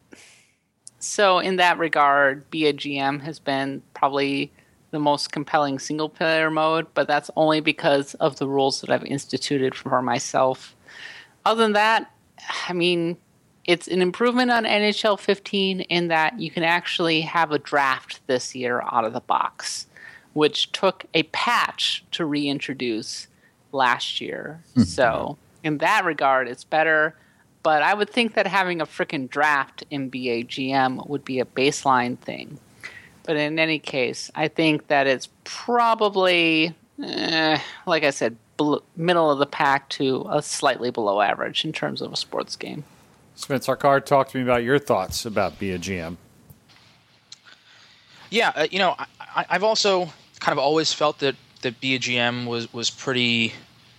D: so in that regard, Be a G M has been probably the most compelling single-player mode, but that's only because of the rules that I've instituted for myself. Other than that, I mean, it's an improvement on N H L fifteen in that you can actually have a draft this year out of the box, which took a patch to reintroduce last year. Mm-hmm. So in that regard, it's better. But I would think that having a frickin' draft in B A G M would be a baseline thing. But in any case, I think that it's probably, eh, like I said, bl- middle of the pack to a slightly below average in terms of a sports game.
A: Smith Sarkar, talk to me about your thoughts about Be a G M.
E: Yeah, uh, you know, I, I've also kind of always felt that, that Be a G M was, was pretty,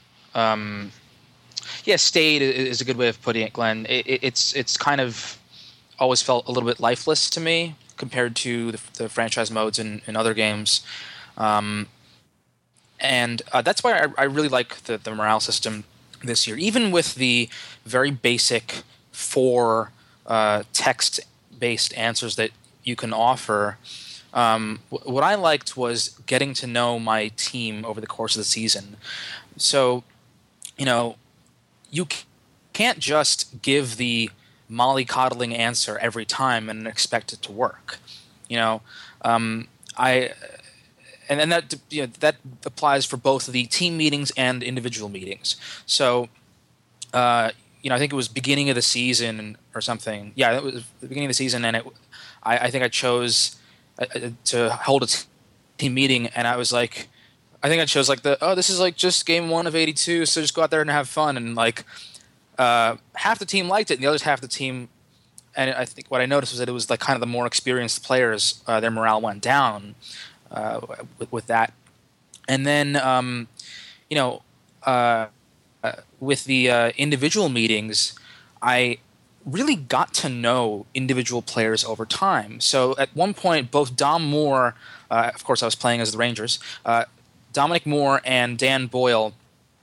E: um, yeah, stayed is a good way of putting it, Glenn. It, it, it's it's kind of always felt a little bit lifeless to me compared to the, the franchise modes in, in other games. Um, and uh, that's why I, I really like the, the morale system this year, even with the very basic four uh, text-based answers that you can offer. Um, w- what I liked was getting to know my team over the course of the season. So, you know, you c- can't just give the mollycoddling answer every time and expect it to work. You know, um, I and then that you know that applies for both the team meetings and individual meetings. So, uh, you know, I think it was beginning of the season or something. Yeah, it was the beginning of the season, and it. I, I think I chose uh, to hold a t- team meeting, and I was like, I think I chose like the oh, this is like just game one of eighty-two, so just go out there and have fun, and like. Uh, half the team liked it, and the other half the team, and I think what I noticed was that it was like kind of the more experienced players, uh, their morale went down uh, with, with that. And then, um, you know, uh, uh, with the uh, individual meetings, I really got to know individual players over time. So at one point, both Dom Moore, uh, of course I was playing as the Rangers, uh, Dominic Moore and Dan Boyle,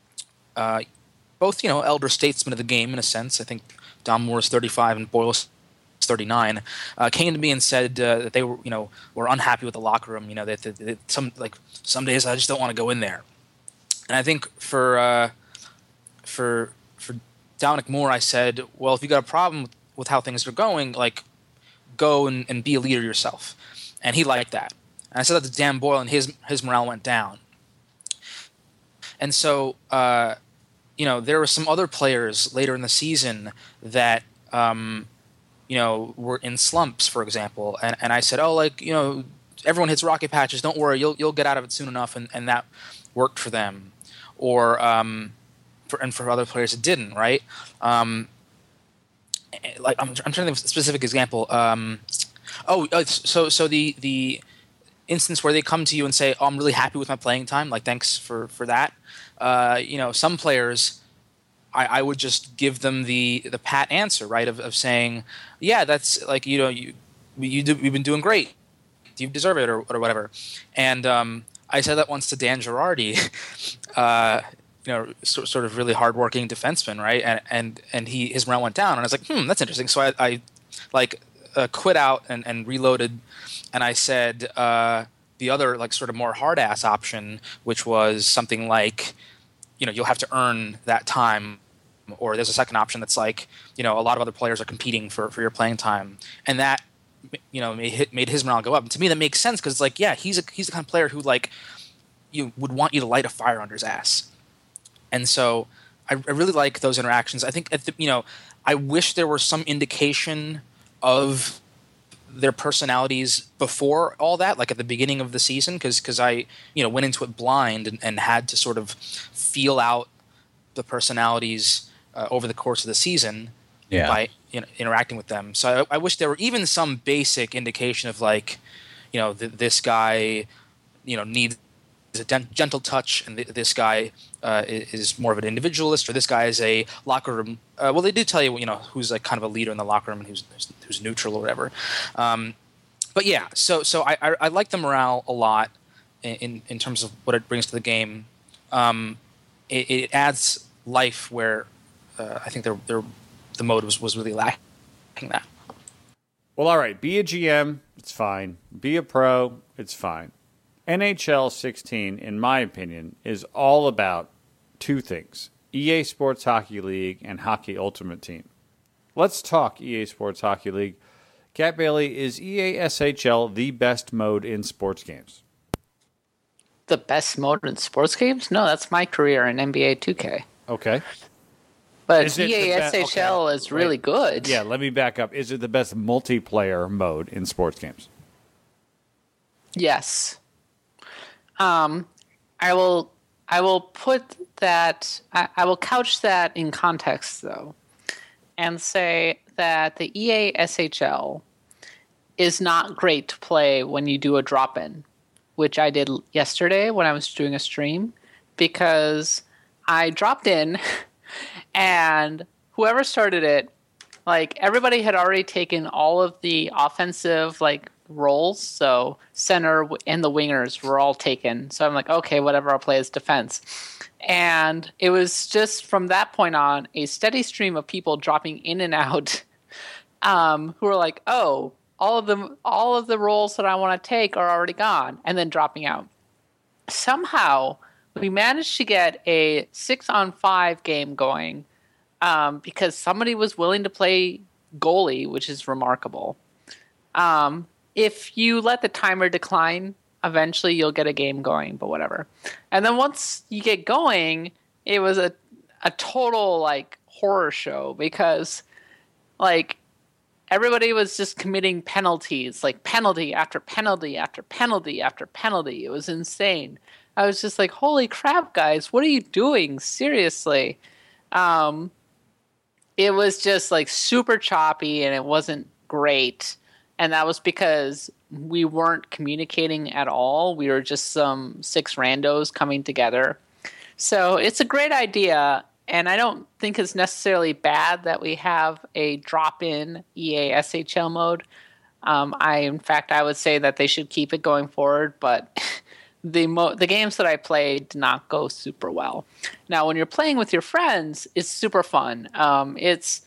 E: uh, both, you know, elder statesmen of the game in a sense. I think Dom Moore is thirty-five and Boyle is thirty-nine. Uh, came to me and said uh, that they were, you know, were unhappy with the locker room. You know, that, that, that some like some days I just don't want to go in there. And I think for uh, for for Dominic Moore, I said, well, if you got a problem with, with how things are going, like go and, and be a leader yourself. And he liked that. And I said that to Dan Boyle, and his his morale went down. And so. Uh, You know, there were some other players later in the season that, um, you know, were in slumps, for example. And, and I said, oh, like, you know, everyone hits rocket patches. Don't worry, you'll you'll get out of it soon enough. And, and that worked for them. Or, um, for, and for other players, it didn't, right? Um, like, I'm, I'm trying to think of a specific example. Um, oh, so so the the instance where they come to you and say, oh, I'm really happy with my playing time. Like, thanks for, for that. Uh, you know, some players I, I would just give them the the pat answer, right? Of, of saying, yeah, that's like you know you you do, you've been doing great, you deserve it, or or whatever. And um, I said that once to Dan Girardi, uh, you know, so, sort of really hardworking defenseman, right? And and and he his morale went down, and I was like, hmm, that's interesting. So I, I like uh, quit out and, and reloaded, and I said uh, the other like sort of more hard ass option, which was something like, you know, you'll have to earn that time, or there's a second option that's like, you know, a lot of other players are competing for, for your playing time, and that, you know, made, made his morale go up. And to me, that makes sense because, like, yeah, he's a he's the kind of player who like you would want you to light a fire under his ass, and so I, I really like those interactions. I think at the, you know, I wish there were some indication of their personalities before all that, like at the beginning of the season, because because I you know went into it blind and, and had to sort of feel out the personalities uh, over the course of the season
C: yeah.
E: by you know, interacting with them. So I, I wish there were even some basic indication of like, you know, th- this guy, you know, needs a den- gentle touch, and th- this guy uh, is more of an individualist, or this guy is a locker room. Uh, well, they do tell you, you know, who's like kind of a leader in the locker room and who's who's neutral or whatever. Um, but yeah, so so I, I I like the morale a lot in in terms of what it brings to the game. Um, it, it adds life where uh, I think they're, they're, the mode was, was really lacking that.
A: Well, all right. Be a G M, it's fine. Be a pro, it's fine. N H L sixteen, in my opinion, is all about two things: E A Sports Hockey League and Hockey Ultimate Team. Let's talk E A Sports Hockey League. Cat Bailey, is E A S H L the best mode in sports games?
D: The best mode in sports games? No, that's my career in N B A two K.
A: Okay.
D: But
A: Is it
D: E A
A: the
D: S H L
A: be- okay.
D: is really
A: Wait.
D: good.
A: Yeah, let me back up. Is it the best multiplayer mode in sports games?
D: Yes. Um, I will. I will put that. I, I will couch that in context, though, and say that the E A S H L is not great to play when you do a drop-in, which I did yesterday when I was doing a stream, because I dropped in. And whoever started it, like, everybody had already taken all of the offensive, like, roles. So center and the wingers were all taken. So I'm like, okay, whatever, I'll play as defense. And it was just from that point on a steady stream of people dropping in and out, um, who were like, oh, all of them, all of the roles that I want to take are already gone, and then dropping out. Somehow we managed to get a six on five game going um, because somebody was willing to play goalie, which is remarkable. Um, if you let the timer decline, eventually you'll get a game going, but whatever. And then once you get going, it was a, a total like horror show because like everybody was just committing penalties, like penalty after penalty after penalty after penalty. It was insane. I was just like, holy crap, guys, what are you doing? Seriously. Um, it was just like super choppy and it wasn't great. And that was because we weren't communicating at all. We were just some six randos coming together. So it's a great idea. And I don't think it's necessarily bad that we have a drop-in E A S H L mode. Um, I, in fact, I would say that they should keep it going forward, but the mo- the games that I played did not go super well. Now, when you're playing with your friends, it's super fun. Um, it's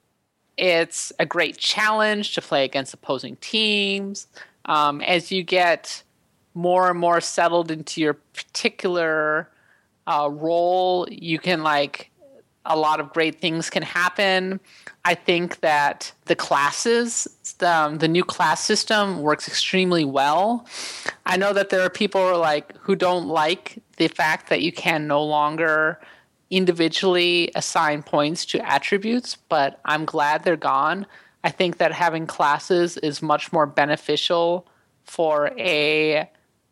D: it's a great challenge to play against opposing teams. Um, as you get more and more settled into your particular uh, role, you can like a lot of great things can happen. I think that the classes, the, the new class system works extremely well. I know that there are people who are like who don't like the fact that you can no longer individually assign points to attributes, but I'm glad they're gone. I think that having classes is much more beneficial for a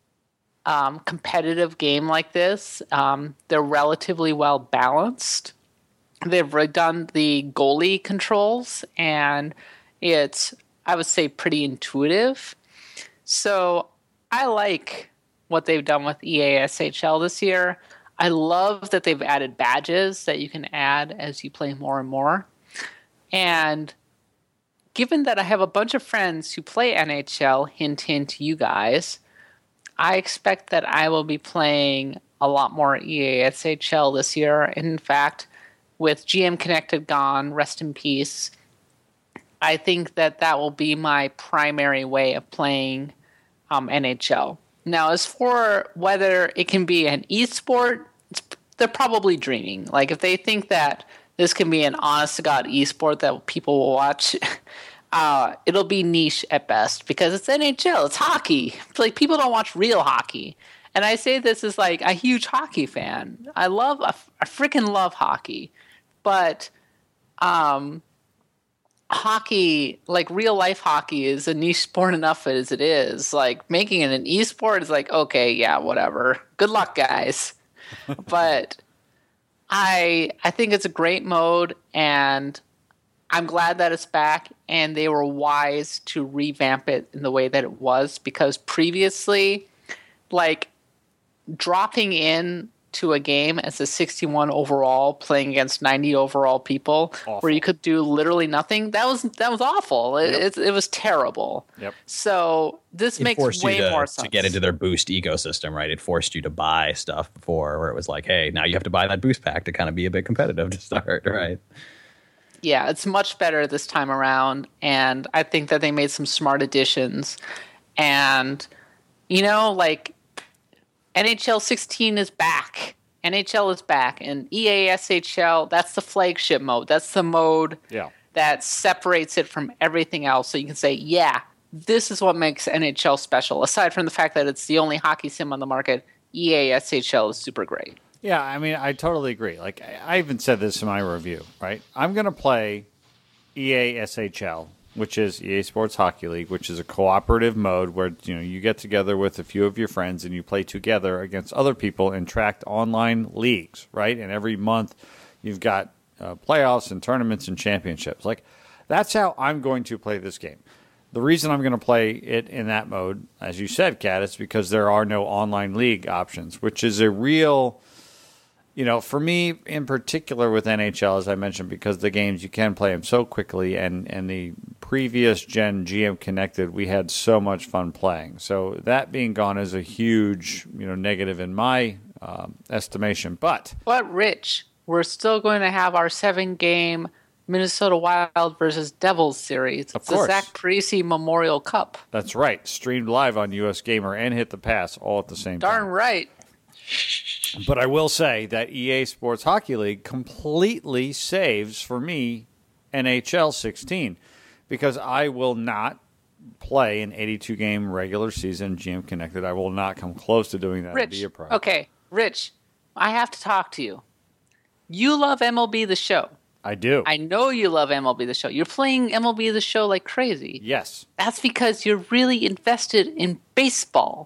D: um, competitive game like this. Um, they're relatively well balanced. They've redone the goalie controls, and it's, I would say, pretty intuitive. So I like what they've done with E A S H L this year. I love that they've added badges that you can add as you play more and more. And given that I have a bunch of friends who play N H L, hint, hint, you guys, I expect that I will be playing a lot more E A S H L this year. In fact, with G M Connected gone, rest in peace, I think that that will be my primary way of playing um, N H L. Now, as for whether it can be an esport, it's, they're probably dreaming. Like, if they think that this can be an honest-to-God esport that people will watch, uh, it'll be niche at best because it's N H L. It's hockey. It's like, people don't watch real hockey. And I say this as, like, a huge hockey fan. I love, I, I freaking love hockey. But um, hockey, like real-life hockey, is a niche sport enough as it is. Like, making it an esport is like, okay, yeah, whatever. Good luck, guys. But I I think it's a great mode, and I'm glad that it's back, and they were wise to revamp it in the way that it was, because previously, like, dropping in to a game as a sixty-one overall, playing against ninety overall people, awful. Where you could do literally nothing, that was that was awful. It, yep. it, it was terrible.
A: Yep.
D: So this
C: it
D: makes way
C: to,
D: more sense.
C: To get into their boost ecosystem, right? It forced you to buy stuff before, where it was like, hey, now you have to buy that boost pack to kind of be a bit competitive to start, right?
D: Yeah, it's much better this time around, and I think that they made some smart additions. And, you know, like, N H L sixteen is back. N H L is back. And E A S H L, that's the flagship mode. That's the mode
A: yeah.
D: that separates it from everything else. So you can say, yeah, this is what makes N H L special. Aside from the fact that it's the only hockey sim on the market, E A S H L is super great.
A: Yeah, I mean, I totally agree. Like, I even said this in my review, right? I'm going to play E A S H L, which is E A Sports Hockey League, which is a cooperative mode where, you know, you get together with a few of your friends and you play together against other people in tracked online leagues, right? And every month you've got uh, playoffs and tournaments and championships. Like, that's how I'm going to play this game. The reason I'm going to play it in that mode, as you said, Kat, is because there are no online league options, which is a real... You know, for me in particular with N H L, as I mentioned, because the games, you can play them so quickly, and, and the previous gen G M Connected, we had so much fun playing. So that being gone is a huge, you know, negative in my um, estimation. But,
D: but Rich, we're still going to have our seven-game Minnesota Wild versus Devils series.
A: Of
D: it's
A: course.
D: The Zach Parise Memorial Cup.
A: That's right. Streamed live on U S Gamer and Hit the Pass all at the same
D: Darn
A: time.
D: Darn right.
A: But I will say that E A Sports Hockey League completely saves, for me, N H L sixteen, because I will not play an eighty-two game regular season G M Connected. I will not come close to doing that.
D: Rich,
A: be a pro.
D: Okay, Rich, I have to talk to you. You love M L B The Show.
A: I do.
D: I know you love M L B The Show. You're playing M L B The Show like crazy.
A: Yes.
D: That's because you're really invested in baseball.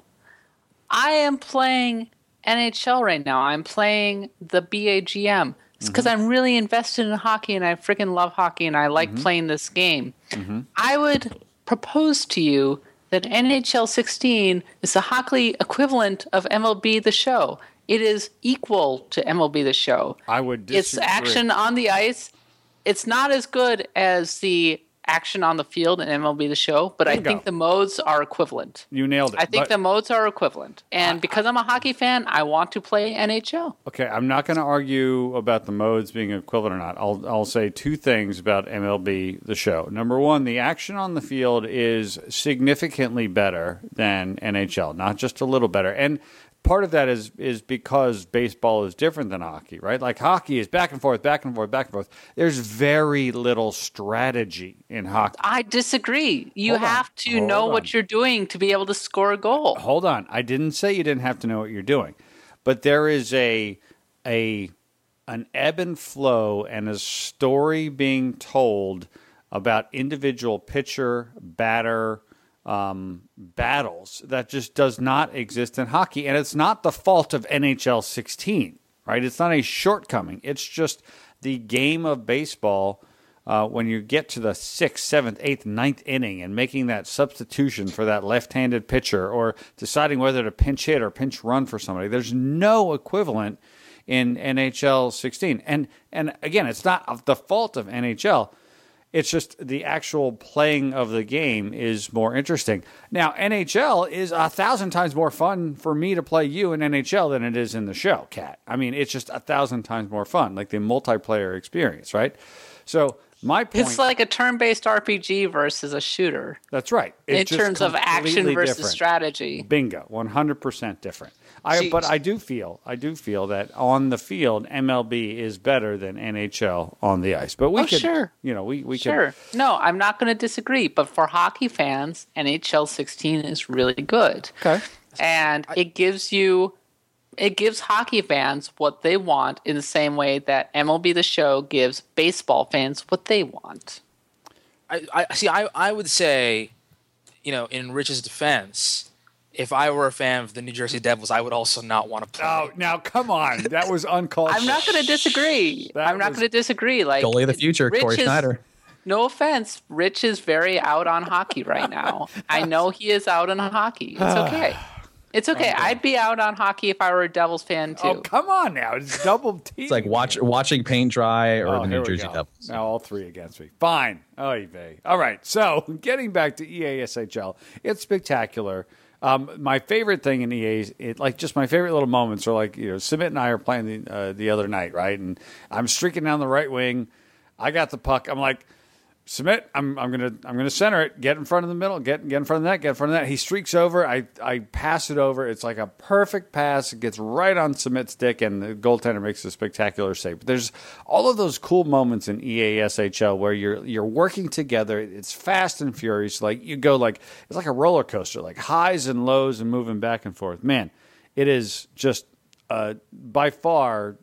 D: I am playing N H L right now. I'm playing the B A G M. It's because mm-hmm. I'm really invested in hockey, and I freaking love hockey, and I like mm-hmm. playing this game. Mm-hmm. I would propose to you that N H L sixteen is the hockey equivalent of M L B The Show. It is equal to M L B The Show.
A: I would disagree.
D: It's action on the ice. It's not as good as the action on the field in M L B The Show, but I think the modes are equivalent.
A: You nailed it.
D: I think
A: but,
D: the modes are equivalent. And I, because I'm a hockey fan, I want to play N H L.
A: Okay, I'm not going to argue about the modes being equivalent or not. I'll I'll say two things about M L B The Show. Number one, the action on the field is significantly better than N H L, not just a little better. And part of that is is because baseball is different than hockey, right? Like, hockey is back and forth, back and forth, back and forth. There's very little strategy in hockey.
D: I disagree. You
A: Hold
D: have
A: on.
D: to
A: Hold
D: know
A: on.
D: what you're doing to be able to score a goal.
A: Hold on. I didn't say you didn't have to know what you're doing. But there is a a an ebb and flow and a story being told about individual pitcher, batter, Um, battles that just does not exist in hockey. And it's not the fault of N H L sixteen, right? It's not a shortcoming. It's just the game of baseball uh, when you get to the sixth, seventh, eighth, ninth inning and making that substitution for that left-handed pitcher or deciding whether to pinch hit or pinch run for somebody. There's no equivalent in N H L sixteen. And and again, it's not the fault of N H L. It's just the actual playing of the game is more interesting. Now, N H L is a thousand times more fun for me to play you in N H L than it is in the show, Kat. I mean, it's just a thousand times more fun, like the multiplayer experience, right? So my point...
D: It's like a turn-based R P G versus a shooter.
A: That's right. It's
D: in terms of action versus
A: different.
D: strategy.
A: Bingo. one hundred percent different. I, but I do feel, I do feel that on the field, M L B is better than N H L on the ice. But we
D: oh,
A: could,
D: sure.
A: you know, we, we
D: sure.
A: could.
D: No, I'm not going to disagree. But for hockey fans, N H L sixteen is really good.
A: Okay.
D: And it gives you, it gives hockey fans what they want in the same way that M L B The Show gives baseball fans what they want.
E: I, I see. I, I would say, you know, in Rich's defense, if I were a fan of the New Jersey Devils, I would also not want to play.
A: Oh, now come on, that was uncalled for.
D: I'm not going to disagree.
A: That
D: I'm not
A: was-
D: going to disagree. Like
C: Goalie of the future,
D: Rich
C: Corey
D: is-
C: Schneider.
D: No offense, Rich is very out on hockey right now. I know he is out on hockey. It's okay. It's okay. I'd be out on hockey if I were a Devils fan too.
A: Oh, come on now. It's double team.
C: It's like watch, watching paint dry or
A: Oh,
C: the
A: here
C: New
A: we
C: Jersey
A: go.
C: Devils.
A: Now all three against me. Fine. Oy vey. All right. So getting back to E A S H L, it's spectacular. Um, my favorite thing in E A, it, like just my favorite little moments are like, you know, Sumit and I are playing the, uh, the other night, right? And I'm streaking down the right wing. I got the puck. I'm like, Sumit, I'm I'm gonna I'm gonna center it. Get in front of the middle. Get get in front of that. Get in front of that. He streaks over. I I pass it over. It's like a perfect pass. It gets right on Sumit's stick, and the goaltender makes a spectacular save. But there's all of those cool moments in E A S H L where you're you're working together. It's fast and furious. Like you go like it's like a roller coaster, like highs and lows and moving back and forth. Man, it is just uh, by far.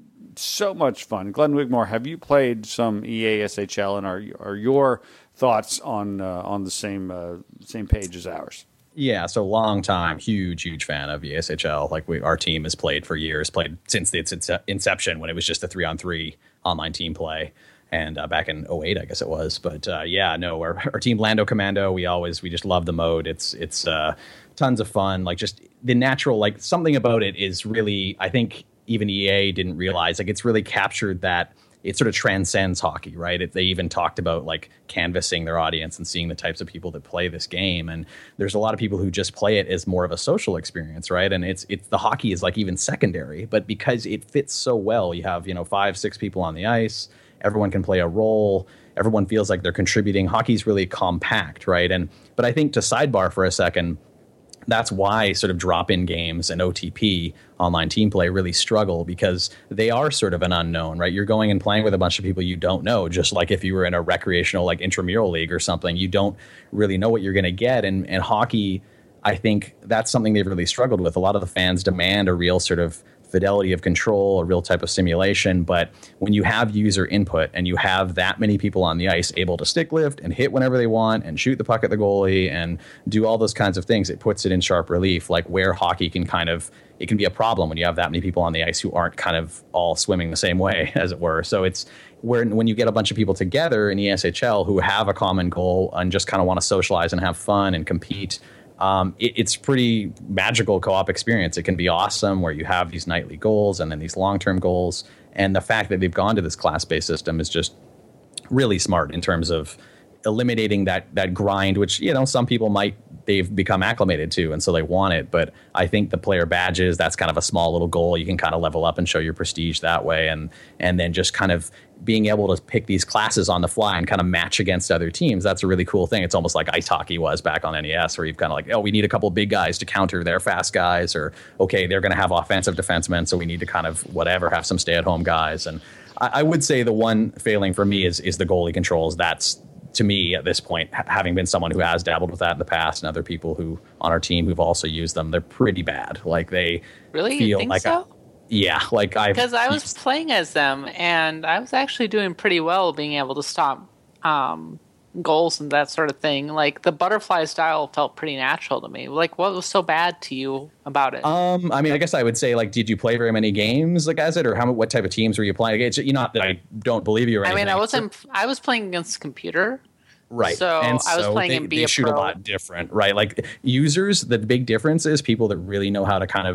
A: So much fun. Glenn Wigmore, have you played some E A S H L, and are are your thoughts on uh, on the same uh, same page as ours?
C: Yeah, so long time, huge, huge fan of E A S H L. Like we, our team has played for years, played since its inception when it was just a three on three online team play, and uh, back in oh eight, I guess it was. But uh, yeah, no, our, our team Lando Commando, we always we just love the mode. It's it's uh, tons of fun. Like just the natural, like something about it is really, I think. Even E A didn't realize, like it's really captured that it sort of transcends hockey, right? It, they even talked about like canvassing their audience and seeing the types of people that play this game. And there's a lot of people who just play it as more of a social experience, right? And it's it's the hockey is like even secondary, but because it fits so well, you have, you know, five, six people on the ice, everyone can play a role, everyone feels like they're contributing. Hockey's really compact, right? And but I think to sidebar for a second, that's why sort of drop-in games and O T P, online team play, really struggle because they are sort of an unknown, right? You're going and playing with a bunch of people you don't know, just like if you were in a recreational, like intramural league or something, you don't really know what you're going to get. And, and hockey, I think that's something they've really struggled with. A lot of the fans demand a real sort of fidelity of control, a real type of simulation. But when you have user input and you have that many people on the ice able to stick lift and hit whenever they want and shoot the puck at the goalie and do all those kinds of things, it puts it in sharp relief, like where hockey can kind of, it can be a problem when you have that many people on the ice who aren't kind of all swimming the same way, as it were. So it's where when you get a bunch of people together in E S H L who have a common goal and just kind of want to socialize and have fun and compete, Um, it, it's pretty magical co-op experience. It can be awesome where you have these nightly goals and then these long-term goals. And the fact that they've gone to this class-based system is just really smart in terms of eliminating that that grind, which, you know, some people might, they've become acclimated to, and so they want it. But I think the player badges, that's kind of a small little goal. You can kind of level up and show your prestige that way. And and then just kind of being able to pick these classes on the fly and kind of match against other teams, that's a really cool thing. It's almost like ice hockey was back on N E S, where you've kind of like, oh, we need a couple big guys to counter their fast guys, or, okay, they're going to have offensive defensemen, so we need to kind of, whatever, have some stay-at-home guys. And I, I would say the one failing for me is is the goalie controls. That's, to me, at this point, ha- having been someone who has dabbled with that in the past, and other people who on our team who've also used them, they're pretty bad. Like they
D: Really?
C: feel
D: You think
C: like
D: so?
C: a, yeah, like I
D: Because I was playing as them, and I was actually doing pretty well being able to stop um, goals and that sort of thing. Like, the butterfly style felt pretty natural to me. Like, what was so bad to you about it?
C: Um, I mean, I guess I would say, like, did you play very many games, like, as it, or how, what type of teams were you playing against? You know, not that I don't believe you or
D: I
C: anything.
D: mean, I wasn't. I was playing against a computer.
C: Right.
D: So
C: and
D: I was
C: so
D: playing
C: they,
D: in Be
C: they
D: a
C: shoot
D: Pro.
C: a lot different, right? Like users, the big difference is people that really know how to kind of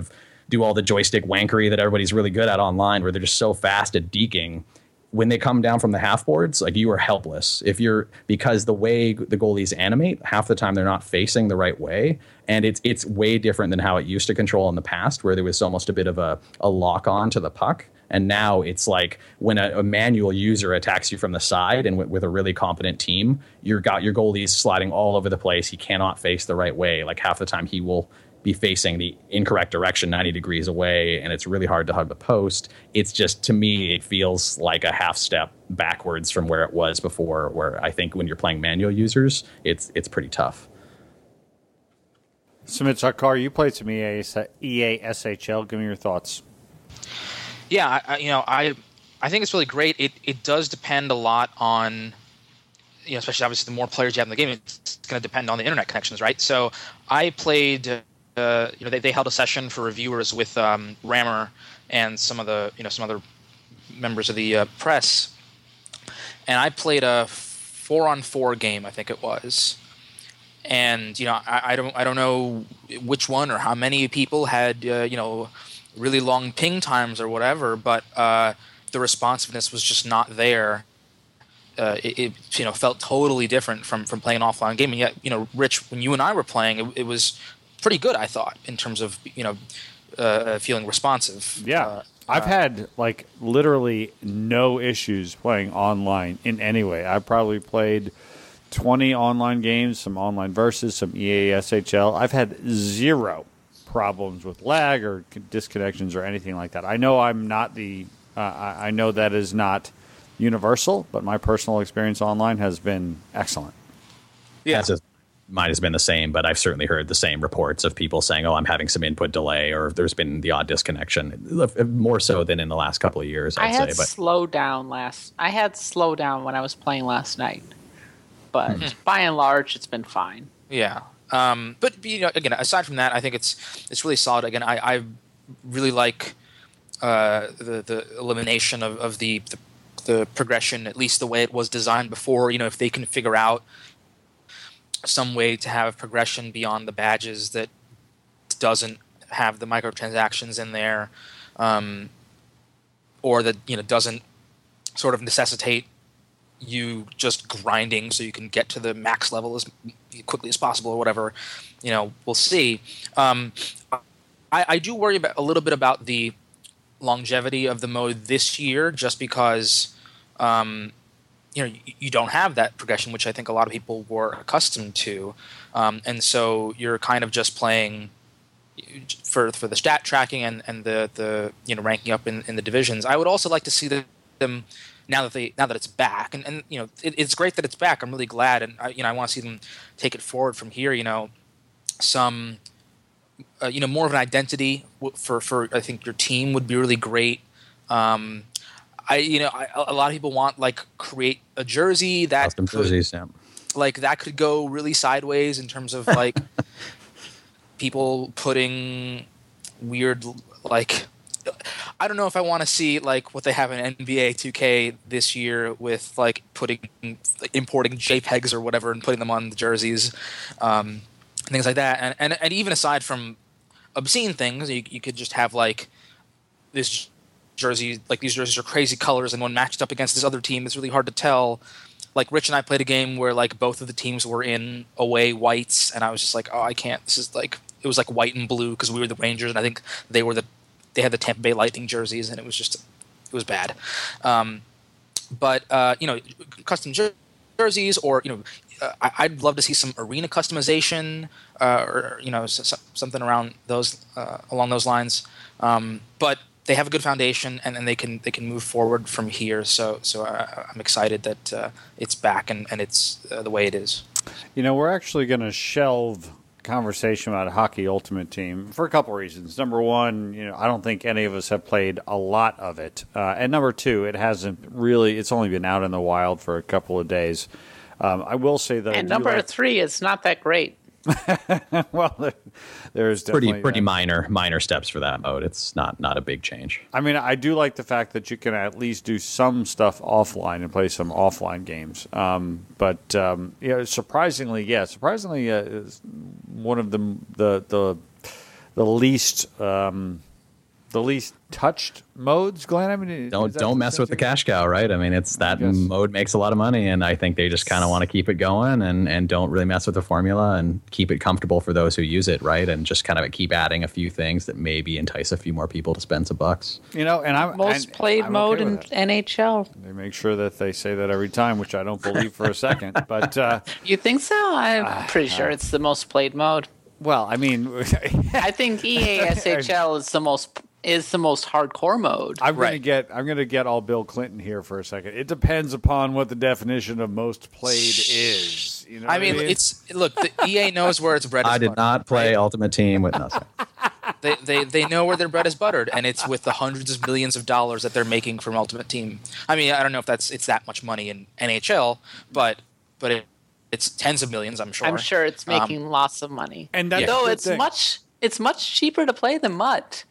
C: do all the joystick wankery that everybody's really good at online, where they're just so fast at deking. When they come down from the half boards, like, you are helpless if you're, because the way the goalies animate, half the time they're not facing the right way, and it's it's way different than how it used to control in the past, where there was almost a bit of a, a lock on to the puck. And now it's like when a, a manual user attacks you from the side, and w- with a really competent team, you've got your goalie's sliding all over the place. He cannot face the right way. Like, half the time he will be facing the incorrect direction ninety degrees away, and it's really hard to hug the post. It's just, to me, it feels like a half step backwards from where it was before, where I think when you're playing manual users, it's it's pretty tough.
A: Sumit Sarkar, you played some E A, E A S H L. Give me your thoughts.
E: Yeah, I, I, you know, I I think it's really great. It it does depend a lot on, you know, especially obviously the more players you have in the game, it's going to depend on the internet connections, right? So I played. Uh, you know, they, they held a session for reviewers with um, Rammer and some of the, you know, some other members of the uh, press, and I played a four-on-four game, I think it was, and you know, I, I don't, I don't know which one or how many people had, uh, you know, really long ping times or whatever, but uh, the responsiveness was just not there. Uh, it, it, you know, felt totally different from from playing an offline game, and yet, you know, Rich, when you and I were playing, it, it was pretty good, I thought, in terms of, you know, uh, feeling responsive.
A: Yeah.
E: Uh,
A: I've
E: uh,
A: had, like, literally no issues playing online in any way. I probably played twenty online games, some online versus, some E A S H L. I've had zero problems with lag or disconnections or anything like that. I know I'm not the uh, I, I know that is not universal, but my personal experience online has been excellent.
C: Yeah. That's a, mine has been the same, but I've certainly heard the same reports of people saying, oh, I'm having some input delay, or there's been the odd disconnection, more so than in the last couple of years, I'd
D: I had
C: say. But
D: slow down last. I had slow down when I was playing last night, but
C: Hmm.
D: by and large, it's been fine.
E: Yeah. Um, but, you know, again, aside from that, I think it's it's really solid. Again, I, I really like uh, the the elimination of, of the, the the progression, at least the way it was designed before. You know, if they can figure out some way to have progression beyond the badges that doesn't have the microtransactions in there, um, or that, you know, doesn't sort of necessitate you just grinding so you can get to the max level as quickly as possible or whatever, you know, we'll see. Um, I, I do worry about a little bit about the longevity of the mode this year, just because um, you know, you, you don't have that progression, which I think a lot of people were accustomed to, um, and so you're kind of just playing for for the stat tracking and, and the, the you know, ranking up in, in the divisions. I would also like to see them now that they now that it's back, and, and you know, it, it's great that it's back. I'm really glad, and I, you know, I want to see them take it forward from here. You know, some uh, you know, more of an identity for for I think your team would be really great. Um, I you know I, a lot of people want, like, create a jersey that
C: custom
E: could,
C: jerseys, yeah.
E: like, that could go really sideways in terms of, like, people putting weird, like, I don't know if I want to see, like, what they have in N B A two K this year with, like, putting like, importing JPEGs or whatever and putting them on the jerseys, um, things like that. And, and and even aside from obscene things, you, you could just have, like, this jersey, like, these jerseys are crazy colors, and when matched up against this other team, it's really hard to tell. Like, Rich and I played a game where, like, both of the teams were in away whites, and I was just like, oh, I can't. This is, like, it was, like, white and blue because we were the Rangers, and I think they were the they had the Tampa Bay Lightning jerseys, and it was just, it was bad. Um, but, uh, you know, custom jer- jerseys, or, you know, uh, I- I'd love to see some arena customization, uh, or, you know, so- something around those, uh, along those lines. Um, but they have a good foundation, and, and they can they can move forward from here. So so I, I'm excited that uh, it's back and, and it's uh, the way it is.
A: You know, we're actually going to shelve conversation about Hockey Ultimate Team for a couple reasons. Number one, you know, I don't think any of us have played a lot of it, uh, and number two, it hasn't really. It's only been out in the wild for a couple of days. Um, I will say that.
D: And
A: I do
D: number
A: like,
D: three is not that great.
A: well, there, there's definitely
C: pretty pretty
A: uh,
C: minor minor steps for that mode. It's not not a big change.
A: I mean, I do like the fact that you can at least do some stuff offline and play some offline games. Um, but um, yeah, surprisingly, yeah, surprisingly, uh, is one of the the the the least um, the least touched modes, Glenn? I mean,
C: don't don't mess with the cash cow, right? I mean, it's that mode makes a lot of money, and I think they just kind of want to keep it going and and don't really mess with the formula and keep it comfortable for those who use it, right? And just kind of keep adding a few things that maybe entice a few more people to spend some bucks.
A: You know, and I'm
D: most
A: and
D: played
A: I'm
D: mode
A: okay
D: in N H L.
A: They make sure that they say that every time, which I don't believe for a second. But uh,
D: you think so? I'm pretty sure
A: uh,
D: it's the most played mode.
A: Well, I mean,
D: I think E A S H L is the most is the most hardcore mode.
A: I'm
E: Right.
A: gonna get I'm gonna get all Bill Clinton here for a second. It depends upon what the definition of most played is. You know,
E: I
A: what
E: mean, it's look. The E A knows where its bread is
C: I did
E: buttered,
C: not play
E: right?
C: Ultimate Team with nothing.
E: They, they they know where their bread is buttered, and it's with the hundreds of millions of dollars that they're making from Ultimate Team. I mean, I don't know if that's it's that much money in N H L, but but it, it's tens of millions. I'm sure.
D: I'm sure it's
E: Um,
D: making lots of money.
A: And that's
D: though
A: the
D: it's
A: thing.
D: much it's much cheaper to play than Mutt.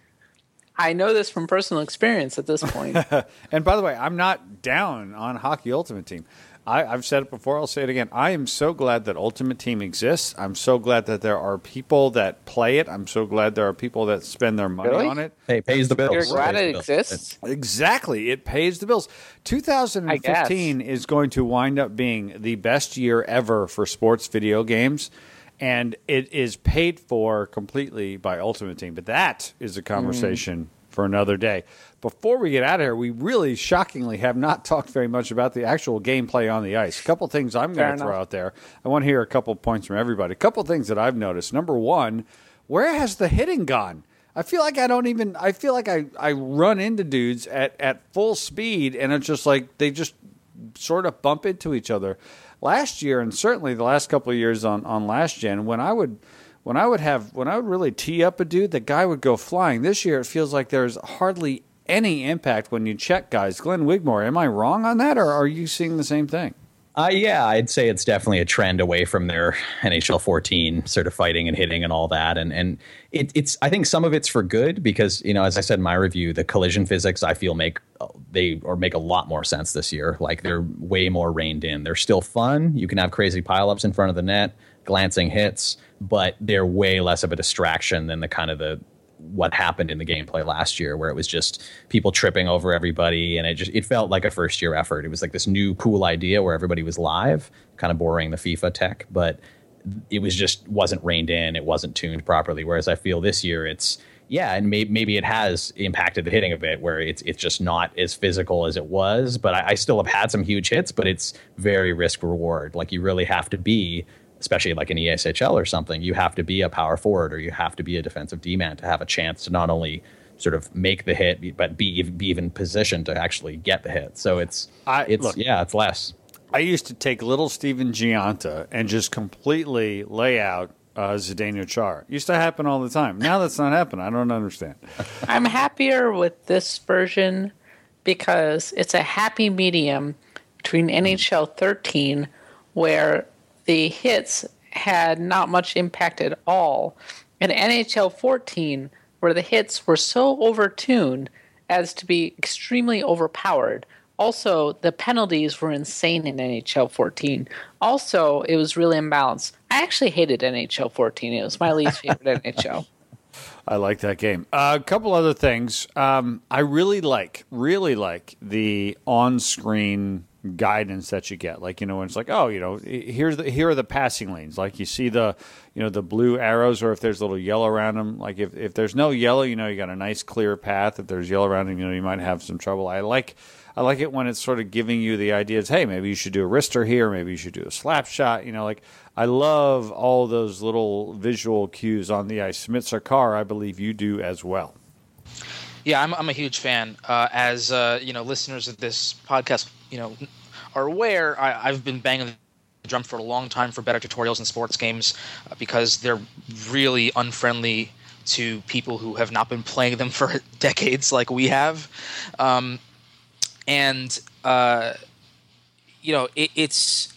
D: I know this from personal experience at this point.
A: And by the way, I'm not down on Hockey Ultimate Team. I, I've said it before. I'll say it again. I am so glad that Ultimate Team exists. I'm so glad that there are people that play it. I'm so glad there are people that spend their money
D: Really?
A: on it.
C: Hey, pays the bills.
D: You're glad
C: Pays
D: it
C: the bills.
D: exists?
A: Exactly. It pays the bills. two thousand fifteen is going to wind up being the best year ever for sports video games. And it is paid for completely by Ultimate Team. But that is a conversation mm. for another day. Before we get out of here, we really shockingly have not talked very much about the actual gameplay on the ice. A couple things I'm going to throw out there. I want to hear a couple points from everybody. A couple things that I've noticed. Number one, where has the hitting gone? I feel like I don't even, I feel like I, I run into dudes at, at full speed, and it's just like they just sort of bump into each other. Last year, and certainly the last couple of years on, on last gen, when I would when I would have when I would really tee up a dude, the guy would go flying. This year, it feels like there's hardly any impact when you check guys. Glenn Wigmore, am I wrong on that, or are you seeing the same thing?
C: Uh, yeah, I'd say it's definitely a trend away from their N H L fourteen sort of fighting and hitting and all that. And and it, it's I think some of it's for good because, you know, as I said in my review, the collision physics I feel make they or make a lot more sense this year. Like they're way more reined in. They're still fun. You can have crazy pileups in front of the net, glancing hits, but they're way less of a distraction than the kind of the what happened in the gameplay last year, where it was just people tripping over everybody, and it just it felt like a first year effort. It was like this new cool idea where everybody was live, kind of borrowing the FIFA tech, but it was just wasn't reined in, it wasn't tuned properly. Whereas I feel this year it's yeah, and may, maybe it has impacted the hitting a bit, where it's it's just not as physical as it was. But I, I still have had some huge hits, but it's very risk reward. Like you really have to be, especially like an E S H L or something, you have to be a power forward or you have to be a defensive D-man to have a chance to not only sort of make the hit, but be, be even positioned to actually get the hit. So it's,
A: I,
C: it's
A: look,
C: yeah, it's less.
A: I used to take little Steven Gianta and just completely lay out uh, Zdeno Chara. Used to happen all the time. Now that's not happening. I don't understand.
D: I'm happier with this version because it's a happy medium between N H L thirteen, where the hits had not much impact at all, and N H L fourteen, where the hits were so overtuned as to be extremely overpowered. Also, the penalties were insane in N H L fourteen. Also, it was really imbalanced. I actually hated N H L fourteen. It was my least favorite N H L.
A: I like that game. Uh, a couple other things. Um, I really like, really like the on-screen guidance that you get. Like, you know, when it's like, oh, you know, here's the, here are the passing lanes. Like you see the, you know, the blue arrows, or if there's a little yellow around them. Like if, if there's no yellow, you know, you got a nice clear path. If there's yellow around them, you know, you might have some trouble. I like, I like it when it's sort of giving you the ideas, hey, maybe you should do a wrister here. Maybe you should do a slap shot. You know, like I love all those little visual cues on the ice. Smit Sarkar, I believe you do as well.
E: Yeah, I'm I'm a huge fan. Uh, as uh, you know, listeners of this podcast, you know, are aware, I, I've been banging the drum for a long time for better tutorials in sports games uh, because they're really unfriendly to people who have not been playing them for decades like we have. Um, and uh, you know, it, it's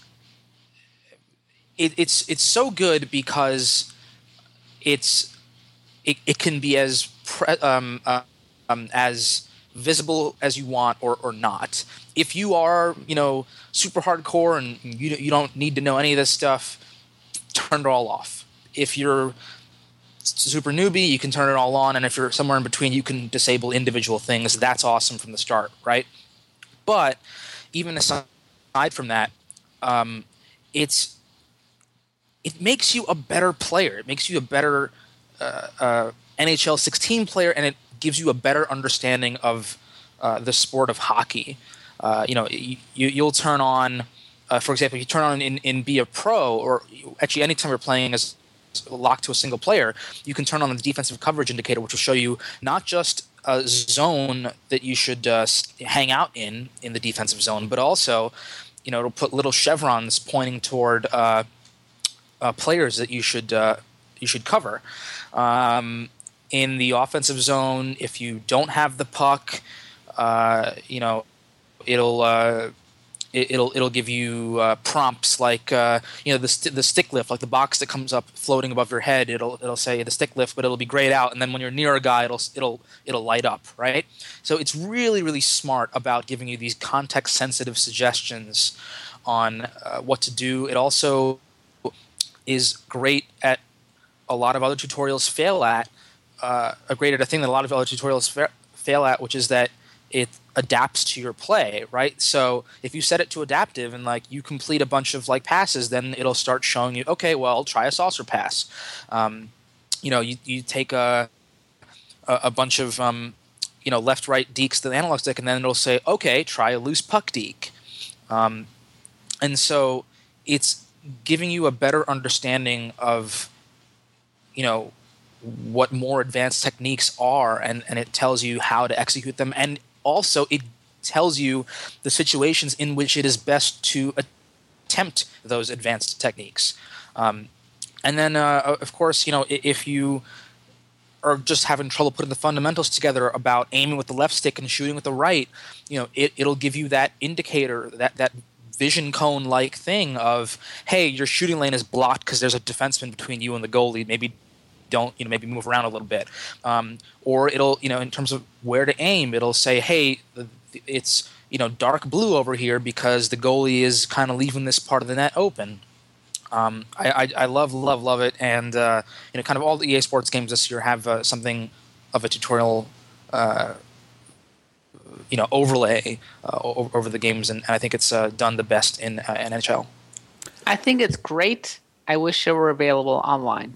E: it, it's it's so good because it's it, it can be as pre- um, uh, um, as visible as you want or, or not. If you are, you know, super hardcore and you you don't need to know any of this stuff, turn it all off. If you're super newbie, you can turn it all on, and if you're somewhere in between, you can disable individual things. That's awesome from the start, right? But even aside from that, um, it's it makes you a better player. It makes you a better uh, uh, N H L sixteen player, and it gives you a better understanding of uh, the sport of hockey. Uh, you know, you, you'll turn on, uh, for example, you turn on in, in Be a Pro, or actually anytime you're playing as locked to a single player, you can turn on the defensive coverage indicator, which will show you not just a zone that you should uh, hang out in, in the defensive zone, but also, you know, it'll put little chevrons pointing toward uh, uh, players that you should uh, you should cover. Um, in the offensive zone, if you don't have the puck, uh, you know, it'll uh, it, it'll it'll give you uh, prompts like uh, you know the st- the stick lift, like the box that comes up floating above your head. It'll it'll say the stick lift, but it'll be grayed out, and then when you're near a guy, it'll it'll it'll light up, right? So it's really really smart about giving you these context sensitive suggestions on uh, what to do. It also is great at a lot of other tutorials fail at. Uh, a great at a thing that a lot of other tutorials fa- fail at, which is that it adapts to your play, right? So if you set it to adaptive and like you complete a bunch of like passes, then it'll start showing you, okay, well, try a saucer pass. Um, you know, you, you take a a, a bunch of um, you know left right dekes to the analog stick, and then it'll say, okay, try a loose puck deke. Um, and so it's giving you a better understanding of, you know, what more advanced techniques are, and, and it tells you how to execute them. And also it tells you the situations in which it is best to attempt those advanced techniques. Um, and then, uh, of course, you know, if you are just having trouble putting the fundamentals together about aiming with the left stick and shooting with the right, you know, it, it'll give you that indicator, that, that vision cone-like thing of, hey, your shooting lane is blocked because there's a defenseman between you and the goalie. Maybe don't, you know, maybe move around a little bit. Um, or it'll, you know, in terms of where to aim, it'll say, hey, it's, you know, dark blue over here because the goalie is kind of leaving this part of the net open. Um, I, I, I love, love, love it. And, uh, you know, kind of all the E A Sports games this year have uh, something of a tutorial, uh, you know, overlay uh, over, over the games. And, and I think it's uh, done the best in uh, N H L.
D: I think it's great. I wish it were available online.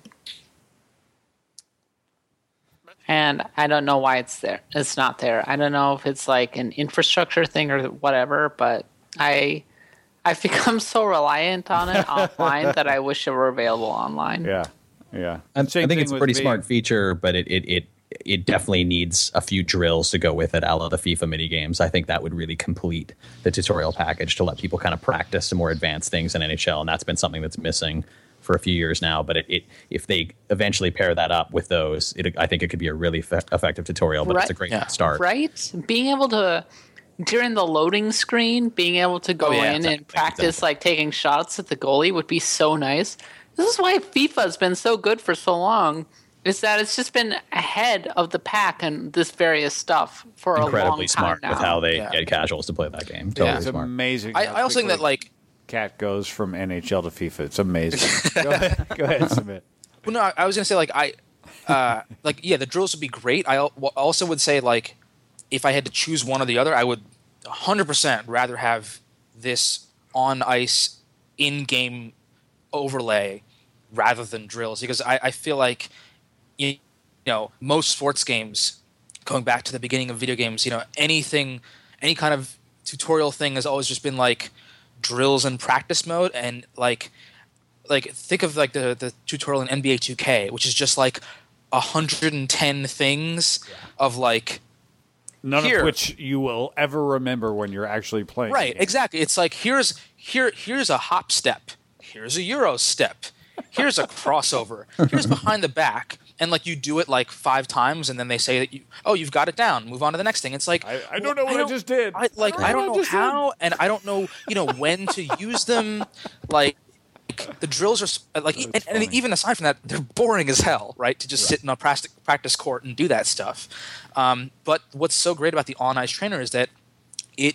D: And I don't know why it's there. It's not there. I don't know if it's like an infrastructure thing or whatever, but I I've become so reliant on it offline that I wish it were available online.
A: Yeah, yeah.
C: I, I think it's a pretty smart feature, but it, it it it definitely needs a few drills to go with it, a la the FIFA mini games. I think that would really complete the tutorial package to let people kind of practice some more advanced things in N H L, and that's been something that's missing for a few years now. But it, it if they eventually pair that up with those, it, I think it could be a really fe- effective tutorial. But
D: right.
C: It's a great
E: yeah.
C: start,
D: right? Being able to during the loading screen, being able to go
E: oh, yeah,
D: in
E: exactly,
D: and practice
E: exactly.
D: like taking shots at the goalie would be so nice. This is why FIFA has been so good for so long. Is that it's just been ahead of the pack and this various stuff for a long time
C: incredibly smart
D: now.
C: with how they
E: Yeah.
C: get casuals to play that game. Totally
E: Yeah.
A: It's
C: smart.
A: amazing.
E: I,
A: how
E: I also think that,
A: quickly
E: like,
A: Cat goes from N H L to FIFA. It's amazing. Go ahead, go ahead, Submit.
E: well, no, I, I was going to say, like, I, uh, like, yeah, the drills would be great. I al- also would say, like, if I had to choose one or the other, I would one hundred percent rather have this on-ice, in-game overlay rather than drills, because I, I feel like, you, you know, most sports games, going back to the beginning of video games, you know, anything, any kind of tutorial thing has always just been, like, drills and practice mode, and like like think of like the the tutorial in N B A two K, which is just like one hundred ten things yeah. of like
A: none
E: here.
A: of which you will ever remember when you're actually playing.
E: Right, exactly. It's like here's here here's a hop step, here's a Euro step, here's a crossover, here's behind the back. And like you do it like five times, and then they say that you, oh, you've got it down. Move on to the next thing. It's like
A: I, I don't know what I, don't, I just did.
E: I, like I don't know, I don't know how, did. and I don't know, you know, when to use them. Like the drills are like, and, and even aside from that, they're boring as hell, right? To just right. sit in a practice practice court and do that stuff. Um, but what's so great about the on ice trainer is that it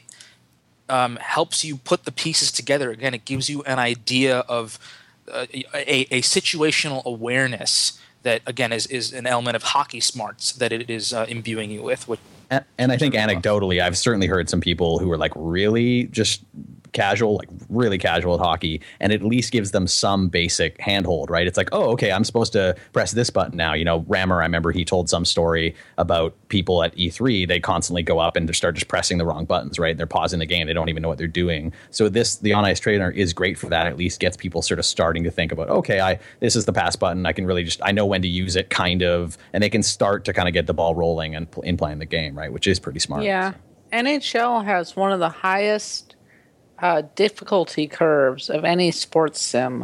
E: um, helps you put the pieces together. Again, it gives you an idea of uh, a, a situational awareness that again is, is an element of hockey smarts that it is uh, imbuing you with. Which,
C: and, and I think anecdotally, I've certainly heard some people who are like really just casual, like really casual at hockey, and it at least gives them some basic handhold, right? It's like, oh, okay, I'm supposed to press this button now. You know, Rammer, I remember he told some story about people at E three. They constantly go up and they start just pressing the wrong buttons, right? They're pausing the game. They don't even know what they're doing. So this, the On Ice Trainer is great for that. At least gets people sort of starting to think about, okay, I this is the pass button. I can really just, I know when to use it, kind of, and they can start to kind of get the ball rolling and in playing the game, right? Which is pretty smart.
D: Yeah.
C: So.
D: N H L has one of the highest Uh, difficulty curves of any sports sim.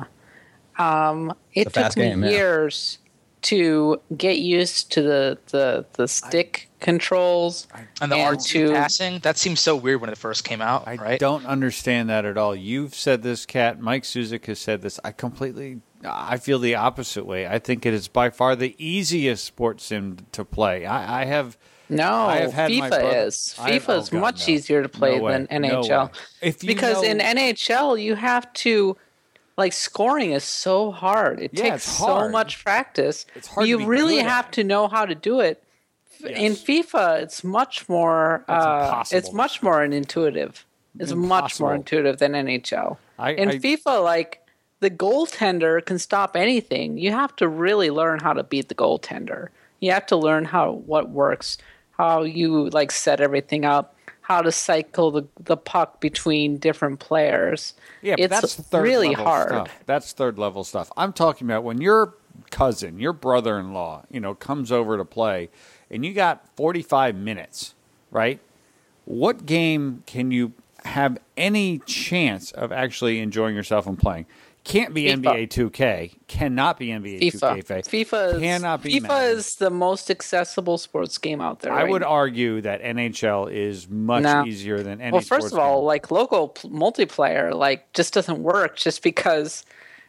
D: Um, it took
C: fast
D: me
C: game, yeah.
D: years to get used to the the, the stick I, controls
E: and the
D: and
E: R two
D: to,
E: passing. That seems so weird when it first came out.
A: I
E: right?
A: don't understand that at all. You've said this, Kat. Mike Suzik has said this. I completely, I feel the opposite way. I think it is by far the easiest sports sim to play. I, I have.
D: No,
A: I have had my
D: FIFA
A: brother,
D: is.
A: I have,
D: FIFA
A: oh
D: is
A: God,
D: much
A: no.
D: easier to play
A: no
D: than N H L.
A: No if you
D: because
A: know,
D: in N H L, you have to, like, scoring is so hard. It
A: Yeah,
D: takes
A: it's
D: so
A: hard.
D: much practice.
A: It's hard to
D: You
A: be
D: really
A: good at
D: have
A: it.
D: to know how to do it.
A: Yes.
D: In FIFA, it's much more.
A: That's
D: Uh,
A: impossible
D: it's
A: to
D: much more intuitive. It's much more
A: Impossible.
D: intuitive than N H L.
A: I-
D: in
A: I-
D: FIFA, like, the goaltender can stop anything. You have to really learn how to beat the goaltender. You have to learn how what works, how you like set everything up, how to cycle the, the puck between different players.
A: Yeah, but
D: it's
A: that's third
D: really
A: level
D: hard.
A: Stuff. That's third level stuff. I'm talking about when your cousin, your brother-in-law, you know, comes over to play, and you got forty-five minutes, right? What game can you have any chance of actually enjoying yourself and playing? Can't be
D: FIFA.
A: N B A two K. Cannot be N B A
D: FIFA.
A: two K.
D: FIFA is,
A: Cannot be
D: FIFA
A: Madden.
D: is the most accessible sports game out there.
A: I
D: right
A: would
D: now.
A: argue that N H L is much
D: No.
A: easier than any
D: Well, first
A: sports
D: of all,
A: game.
D: like local p- multiplayer, like just doesn't work just because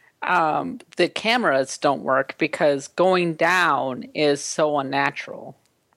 D: um, the cameras don't work because going down is so unnatural.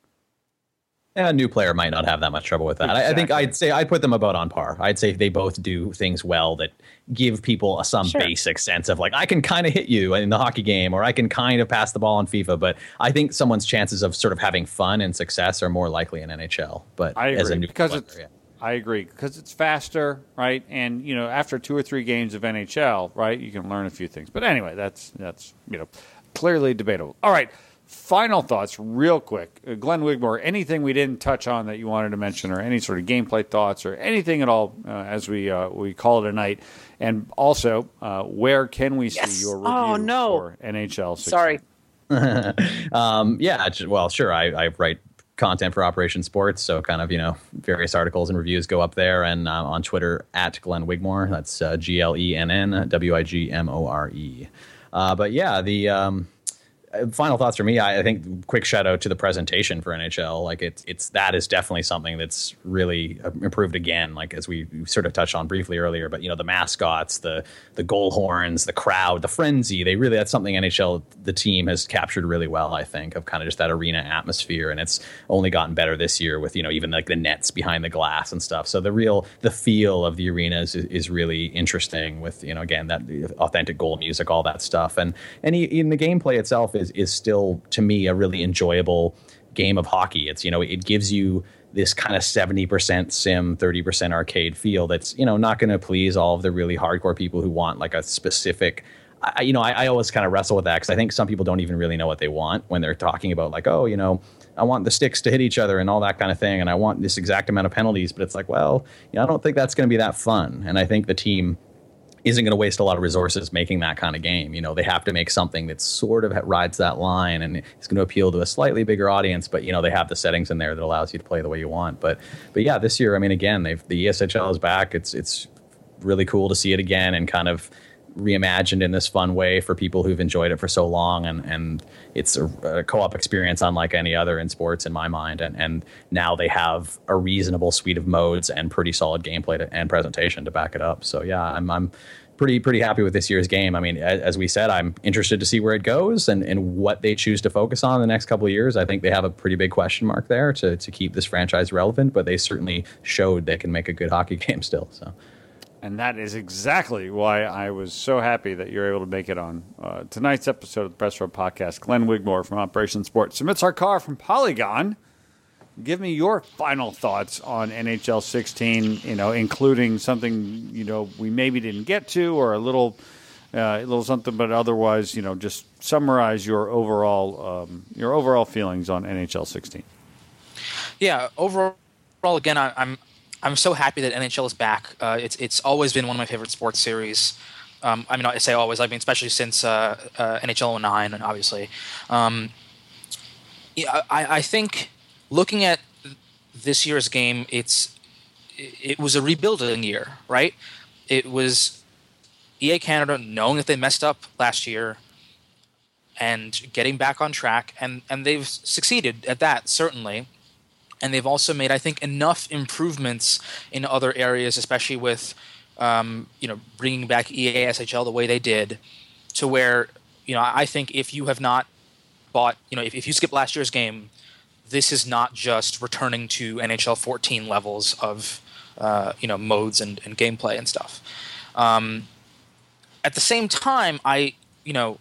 C: Yeah, a new player might not have that much trouble with that. I, I think
A: Exactly.
C: I'd say I'd put them about on par. I'd say they both do things well that give people a, some
D: Sure.
C: basic sense of like, I can kind of hit you in the hockey game or I can kind of pass the ball in FIFA. But I think someone's chances of sort of having fun and success are more likely in N H L. But
A: I agree
C: as a new
A: because
C: player,
A: it's.
C: yeah.
A: I agree because it's faster, right? And you know, after two or three games of N H L, right, you can learn a few things. But anyway, that's that's you know clearly debatable. All right, final thoughts, real quick. Uh, Glenn Wigmore, anything we didn't touch on that you wanted to mention, or any sort of gameplay thoughts, or anything at all uh, as we uh, we call it a night. And also, uh, where can we
D: Yes.
A: see your review
D: Oh, no.
A: for N H L sixteen?
D: Sorry.
C: Um, yeah, j- well, sure. I, I write content for Operation Sports, so kind of, you know, various articles and reviews go up there, and uh, on Twitter at Glenn Wigmore. That's uh, G L E N N W I G M O R E. Uh, but yeah, the um, final thoughts for me. I, I think quick shout out to the presentation for N H L. Like it's it's that is definitely something that's really improved again. Like as we sort of touched on briefly earlier, but you know the mascots, the the goal horns, the crowd, the frenzy. They really that's something N H L the team has captured really well. I think of kind of just that arena atmosphere, and it's only gotten better this year with you know even like the nets behind the glass and stuff. So the real the feel of the arenas is, is really interesting with you know again that authentic goal music, all that stuff, and and in the gameplay itself is is still to me a really enjoyable game of hockey. It's you know it gives you this kind of seventy percent sim, thirty percent arcade feel that's you know not going to please all of the really hardcore people who want like a specific. I, you know, I, I always kind of wrestle with that because I think some people don't even really know what they want when they're talking about like, oh, you know, I want the sticks to hit each other and all that kind of thing, and I want this exact amount of penalties. But it's like, well, you know, I don't think that's going to be that fun. And I think the team isn't going to waste a lot of resources making that kind of game. You know, they have to make something that sort of rides that line and it's going to appeal to a slightly bigger audience. But you know, they have the settings in there that allows you to play the way you want. But but yeah, this year, I mean, again, they've the E S H L is back. It's it's really cool to see it again and kind of reimagined in this fun way for people who've enjoyed it for so long, and and it's a, a co-op experience unlike any other in sports in my mind, and and now they have a reasonable suite of modes and pretty solid gameplay to, and presentation to back it up. So yeah, I'm I'm pretty pretty happy with this year's game. I mean, as, as we said, I'm interested to see where it goes and and what they choose to focus on in the next couple of years. I think they have a pretty big question mark there to to keep this franchise relevant, but they certainly showed they can make a good hockey game still. So
A: And that is exactly why I was so happy that you're able to make it on uh, tonight's episode of the Press Row Podcast. Glenn Wigmore from Operation Sports. Sumit Sarkar from Polygon. Give me your final thoughts on N H L sixteen, you know, including something, you know, we maybe didn't get to, or a little uh, a little something, but otherwise, you know, just summarize your overall um, your overall feelings on N H L sixteen.
E: Yeah, overall, again, I, I'm I'm so happy that N H L is back. Uh, it's it's always been one of my favorite sports series. Um, I mean, I say always. I mean, especially since uh, uh, N H L oh nine, and obviously, um, yeah, I, I think looking at this year's game, it's it was a rebuilding year, right? It was E A Canada knowing that they messed up last year and getting back on track, and and they've succeeded at that, certainly. And they've also made, I think, enough improvements in other areas, especially with, um, you know, bringing back E A S H L the way they did, to where, you know, I think if you have not bought, you know, if, if you skip last year's game, this is not just returning to N H L fourteen levels of, uh, you know, modes and, and gameplay and stuff. Um, at the same time, I, you know,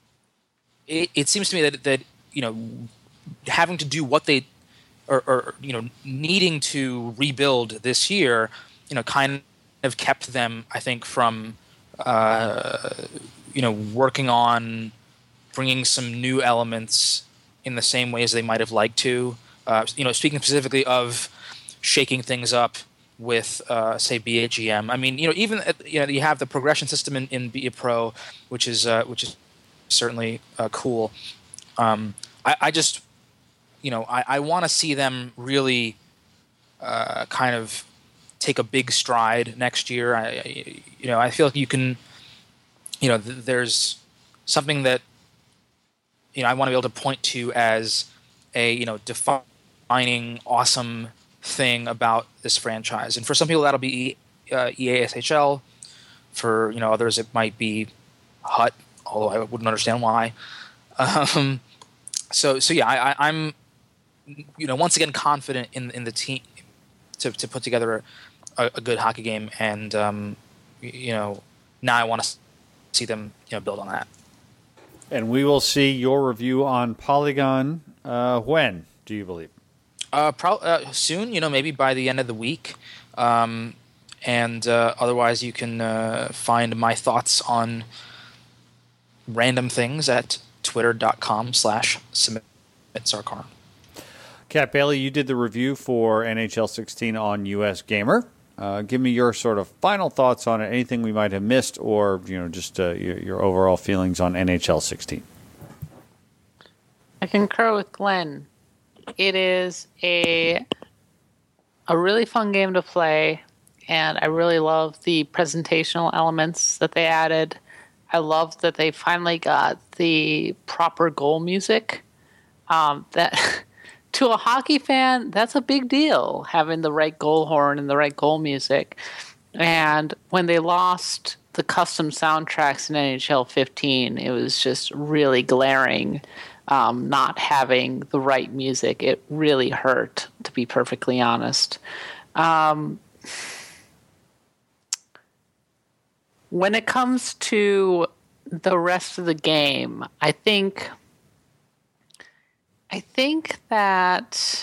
E: it, it seems to me that, that, you know, having to do what they Or, or you know, needing to rebuild this year, you know, kind of kept them, I think, from, uh, you know, working on bringing some new elements in the same ways they might have liked to. Uh, you know, speaking specifically of shaking things up with, uh, say, B A G M. I mean, you know, even at, you know, you have the progression system in, in B A Pro, which is uh, which is certainly uh, cool. Um, I, I just. You know, I, I want to see them really uh, kind of take a big stride next year. I, I, you know, I feel like you can, you know, th- there's something that, you know, I want to be able to point to as a, you know, defining awesome thing about this franchise. And for some people, that'll be uh, E A S H L. For, you know, others, it might be H U T, although I wouldn't understand why. Um, so, so yeah, I, I, I'm, you know, once again, confident in in the team to to put together a, a good hockey game, and um, you know, now I want to see them, you know, build on that.
A: And we will see your review on Polygon uh, when, do you believe?
E: Uh, pro- uh, soon, you know, maybe by the end of the week. Um, and uh, otherwise, you can uh, find my thoughts on random things at twitter.com slash Sumit Sarkar.
A: Kat Bailey, you did the review for N H L sixteen on U S Gamer. Uh, give me your sort of final thoughts on it, anything we might have missed, or, you know, just uh, your, your overall feelings on N H L sixteen.
D: I concur with Glenn. It is a a really fun game to play, and I really love the presentational elements that they added. I love that they finally got the proper goal music. Um, that to a hockey fan, that's a big deal, having the right goal horn and the right goal music. And when they lost the custom soundtracks in N H L fifteen, it was just really glaring, um, not having the right music. It really hurt, to be perfectly honest. Um, when it comes to the rest of the game, I think... I think that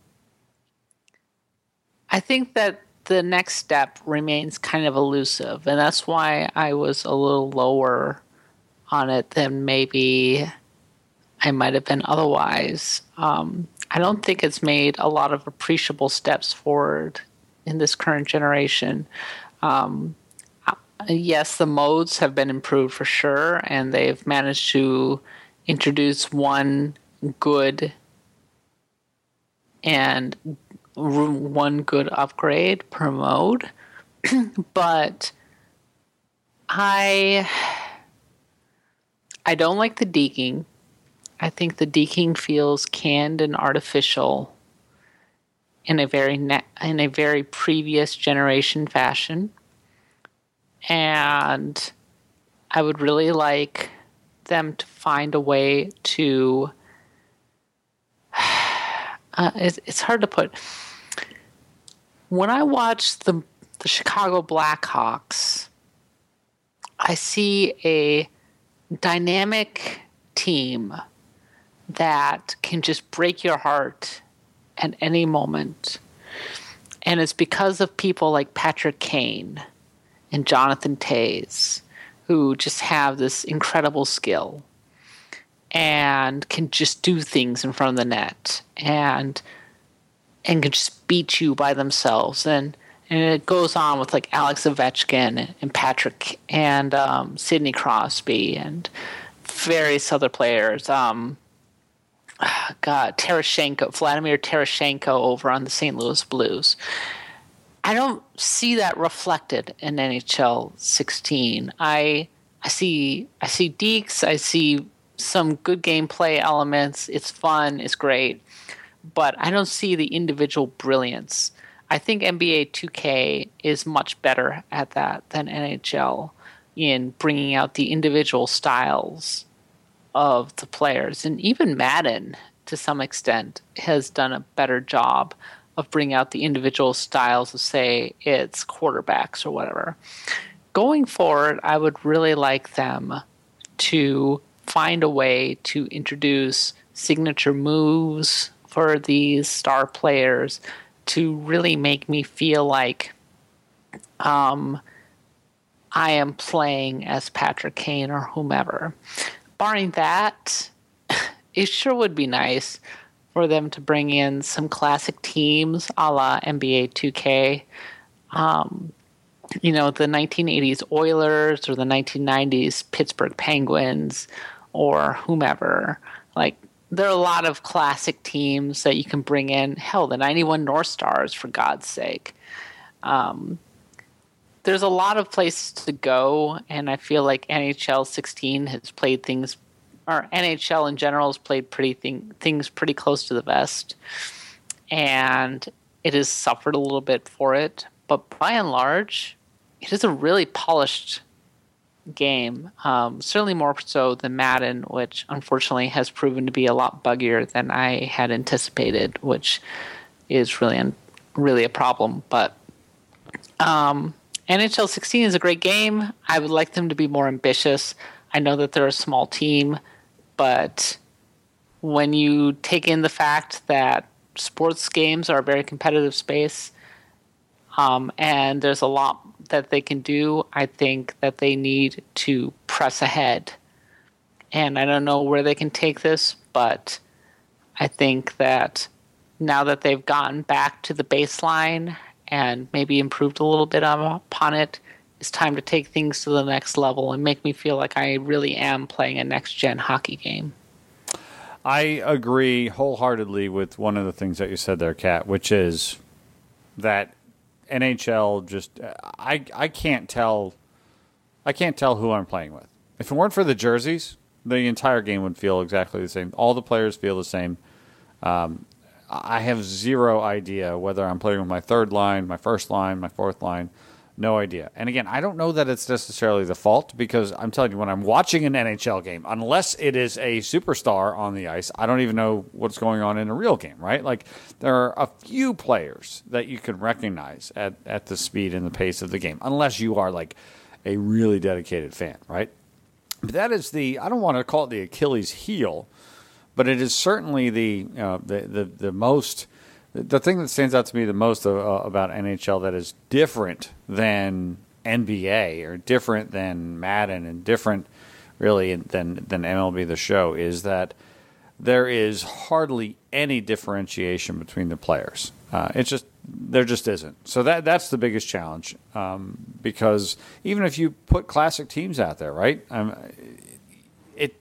D: I think that the next step remains kind of elusive, and that's why I was a little lower on it than maybe I might have been otherwise. Um, I don't think it's made a lot of appreciable steps forward in this current generation. Um, yes, the modes have been improved for sure, and they've managed to introduce one good and one good upgrade per mode. But I I don't like the deking. I think the deking feels canned and artificial in a very ne- in a very previous generation fashion. And I would really like them to find a way to Uh, it's, it's hard to put. When I watch the the Chicago Blackhawks, I see a dynamic team that can just break your heart at any moment. And it's because of people like Patrick Kane and Jonathan Toews, who just have this incredible skill and can just do things in front of the net and and can just beat you by themselves. And and it goes on with like Alex Ovechkin and Patrick and um, Sidney Crosby and various other players. Um, God, Terashenko, Vladimir Terashenko over on the Saint Louis Blues. I don't see that reflected in N H L sixteen. I I see I see Deeks. I see some good gameplay elements. It's fun. It's great, but I don't see the individual brilliance. I think N B A two K is much better at that than N H L in bringing out the individual styles of the players. And even Madden, to some extent, has done a better job of bringing out the individual styles of, say, its quarterbacks or whatever. Going forward, I would really like them to find a way to introduce signature moves for these star players to really make me feel like um, I am playing as Patrick Kane or whomever. Barring that, it sure would be nice for them to bring in some classic teams a la N B A two K. Um, you know, the nineteen eighties Oilers or the nineteen nineties Pittsburgh Penguins or whomever. Like, there are a lot of classic teams that you can bring in. Hell, the ninety-one North Stars, for God's sake. Um, there's a lot of places to go, and I feel like N H L sixteen has played things, or N H L in general has played pretty thing, things pretty close to the vest, and it has suffered a little bit for it. But by and large, it is a really polished game, um, certainly more so than Madden, which unfortunately has proven to be a lot buggier than I had anticipated, which is really, really a problem. But um, N H L sixteen is a great game. I would like them to be more ambitious. I know that they're a small team, but when you take in the fact that sports games are a very competitive space, um, and there's a lot that they can do, I think that they need to press ahead. And I don't know where they can take this, but I think that now that they've gotten back to the baseline and maybe improved a little bit upon it, it's time to take things to the next level and make me feel like I really am playing a next-gen hockey game.
A: I agree wholeheartedly with one of the things that you said there, Kat, which is that N H L just I I can't tell I can't tell who I'm playing with. If it weren't for the jerseys, the entire game would feel exactly the same. All the players feel the same. Um, I have zero idea whether I'm playing with my third line, my first line, my fourth line. No idea. And again, I don't know that it's necessarily the fault, because I'm telling you, when I'm watching an N H L game, unless it is a superstar on the ice, I don't even know what's going on in a real game, right? Like, there are a few players that you can recognize at, at the speed and the pace of the game, unless you are like a really dedicated fan, right? But that is the, I don't want to call it the Achilles heel, but it is certainly the uh, the, the the most, the thing that stands out to me the most uh, about N H L that is different than N B A or different than Madden and different really than than M L B The Show is that there is hardly any differentiation between the players. Uh, it's just there just isn't. So that that's the biggest challenge, um, because even if you put classic teams out there, right? Um, it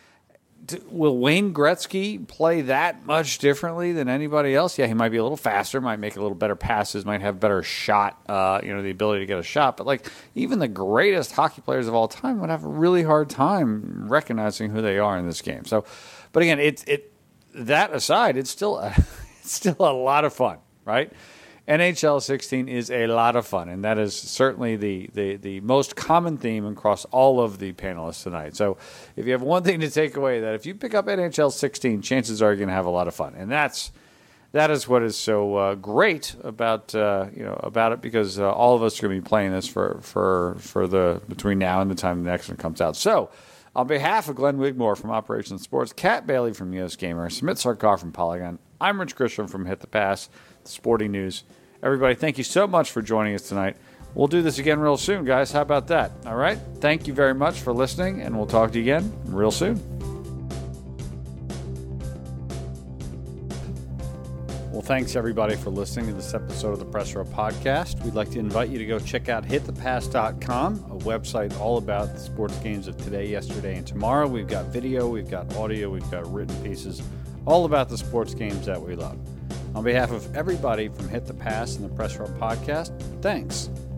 A: will Wayne Gretzky play that much differently than anybody else? Yeah, he might be a little faster, might make a little better passes, might have better shot, uh, you know, the ability to get a shot. But like even the greatest hockey players of all time would have a really hard time recognizing who they are in this game. So, but again, it's it that aside, it's still a, it's still a lot of fun, right? N H L sixteen is a lot of fun, and that is certainly the, the, the most common theme across all of the panelists tonight. So if you have one thing to take away, that if you pick up N H L sixteen, chances are you're going to have a lot of fun. And that's that is what is so uh, great about uh, you know about it, because uh, all of us are going to be playing this for for for the between now and the time the next one comes out. So, on behalf of Glenn Wigmore from Operation Sports, Kat Bailey from U S Gamer, Sumit Sarkar from Polygon, I'm Rich Grisham from Hit the Pass, the Sporting News. Everybody, thank you so much for joining us tonight. We'll do this again real soon, guys. How about that? All right. Thank you very much for listening, and we'll talk to you again real soon. Well, thanks everybody for listening to this episode of the Press Row Podcast. We'd like to invite you to go check out hit the pass dot com, a website all about the sports games of today, yesterday, and tomorrow. We've got video, we've got audio, we've got written pieces, all about the sports games that we love. On behalf of everybody from Hit the Pass and the Press Row Podcast, thanks.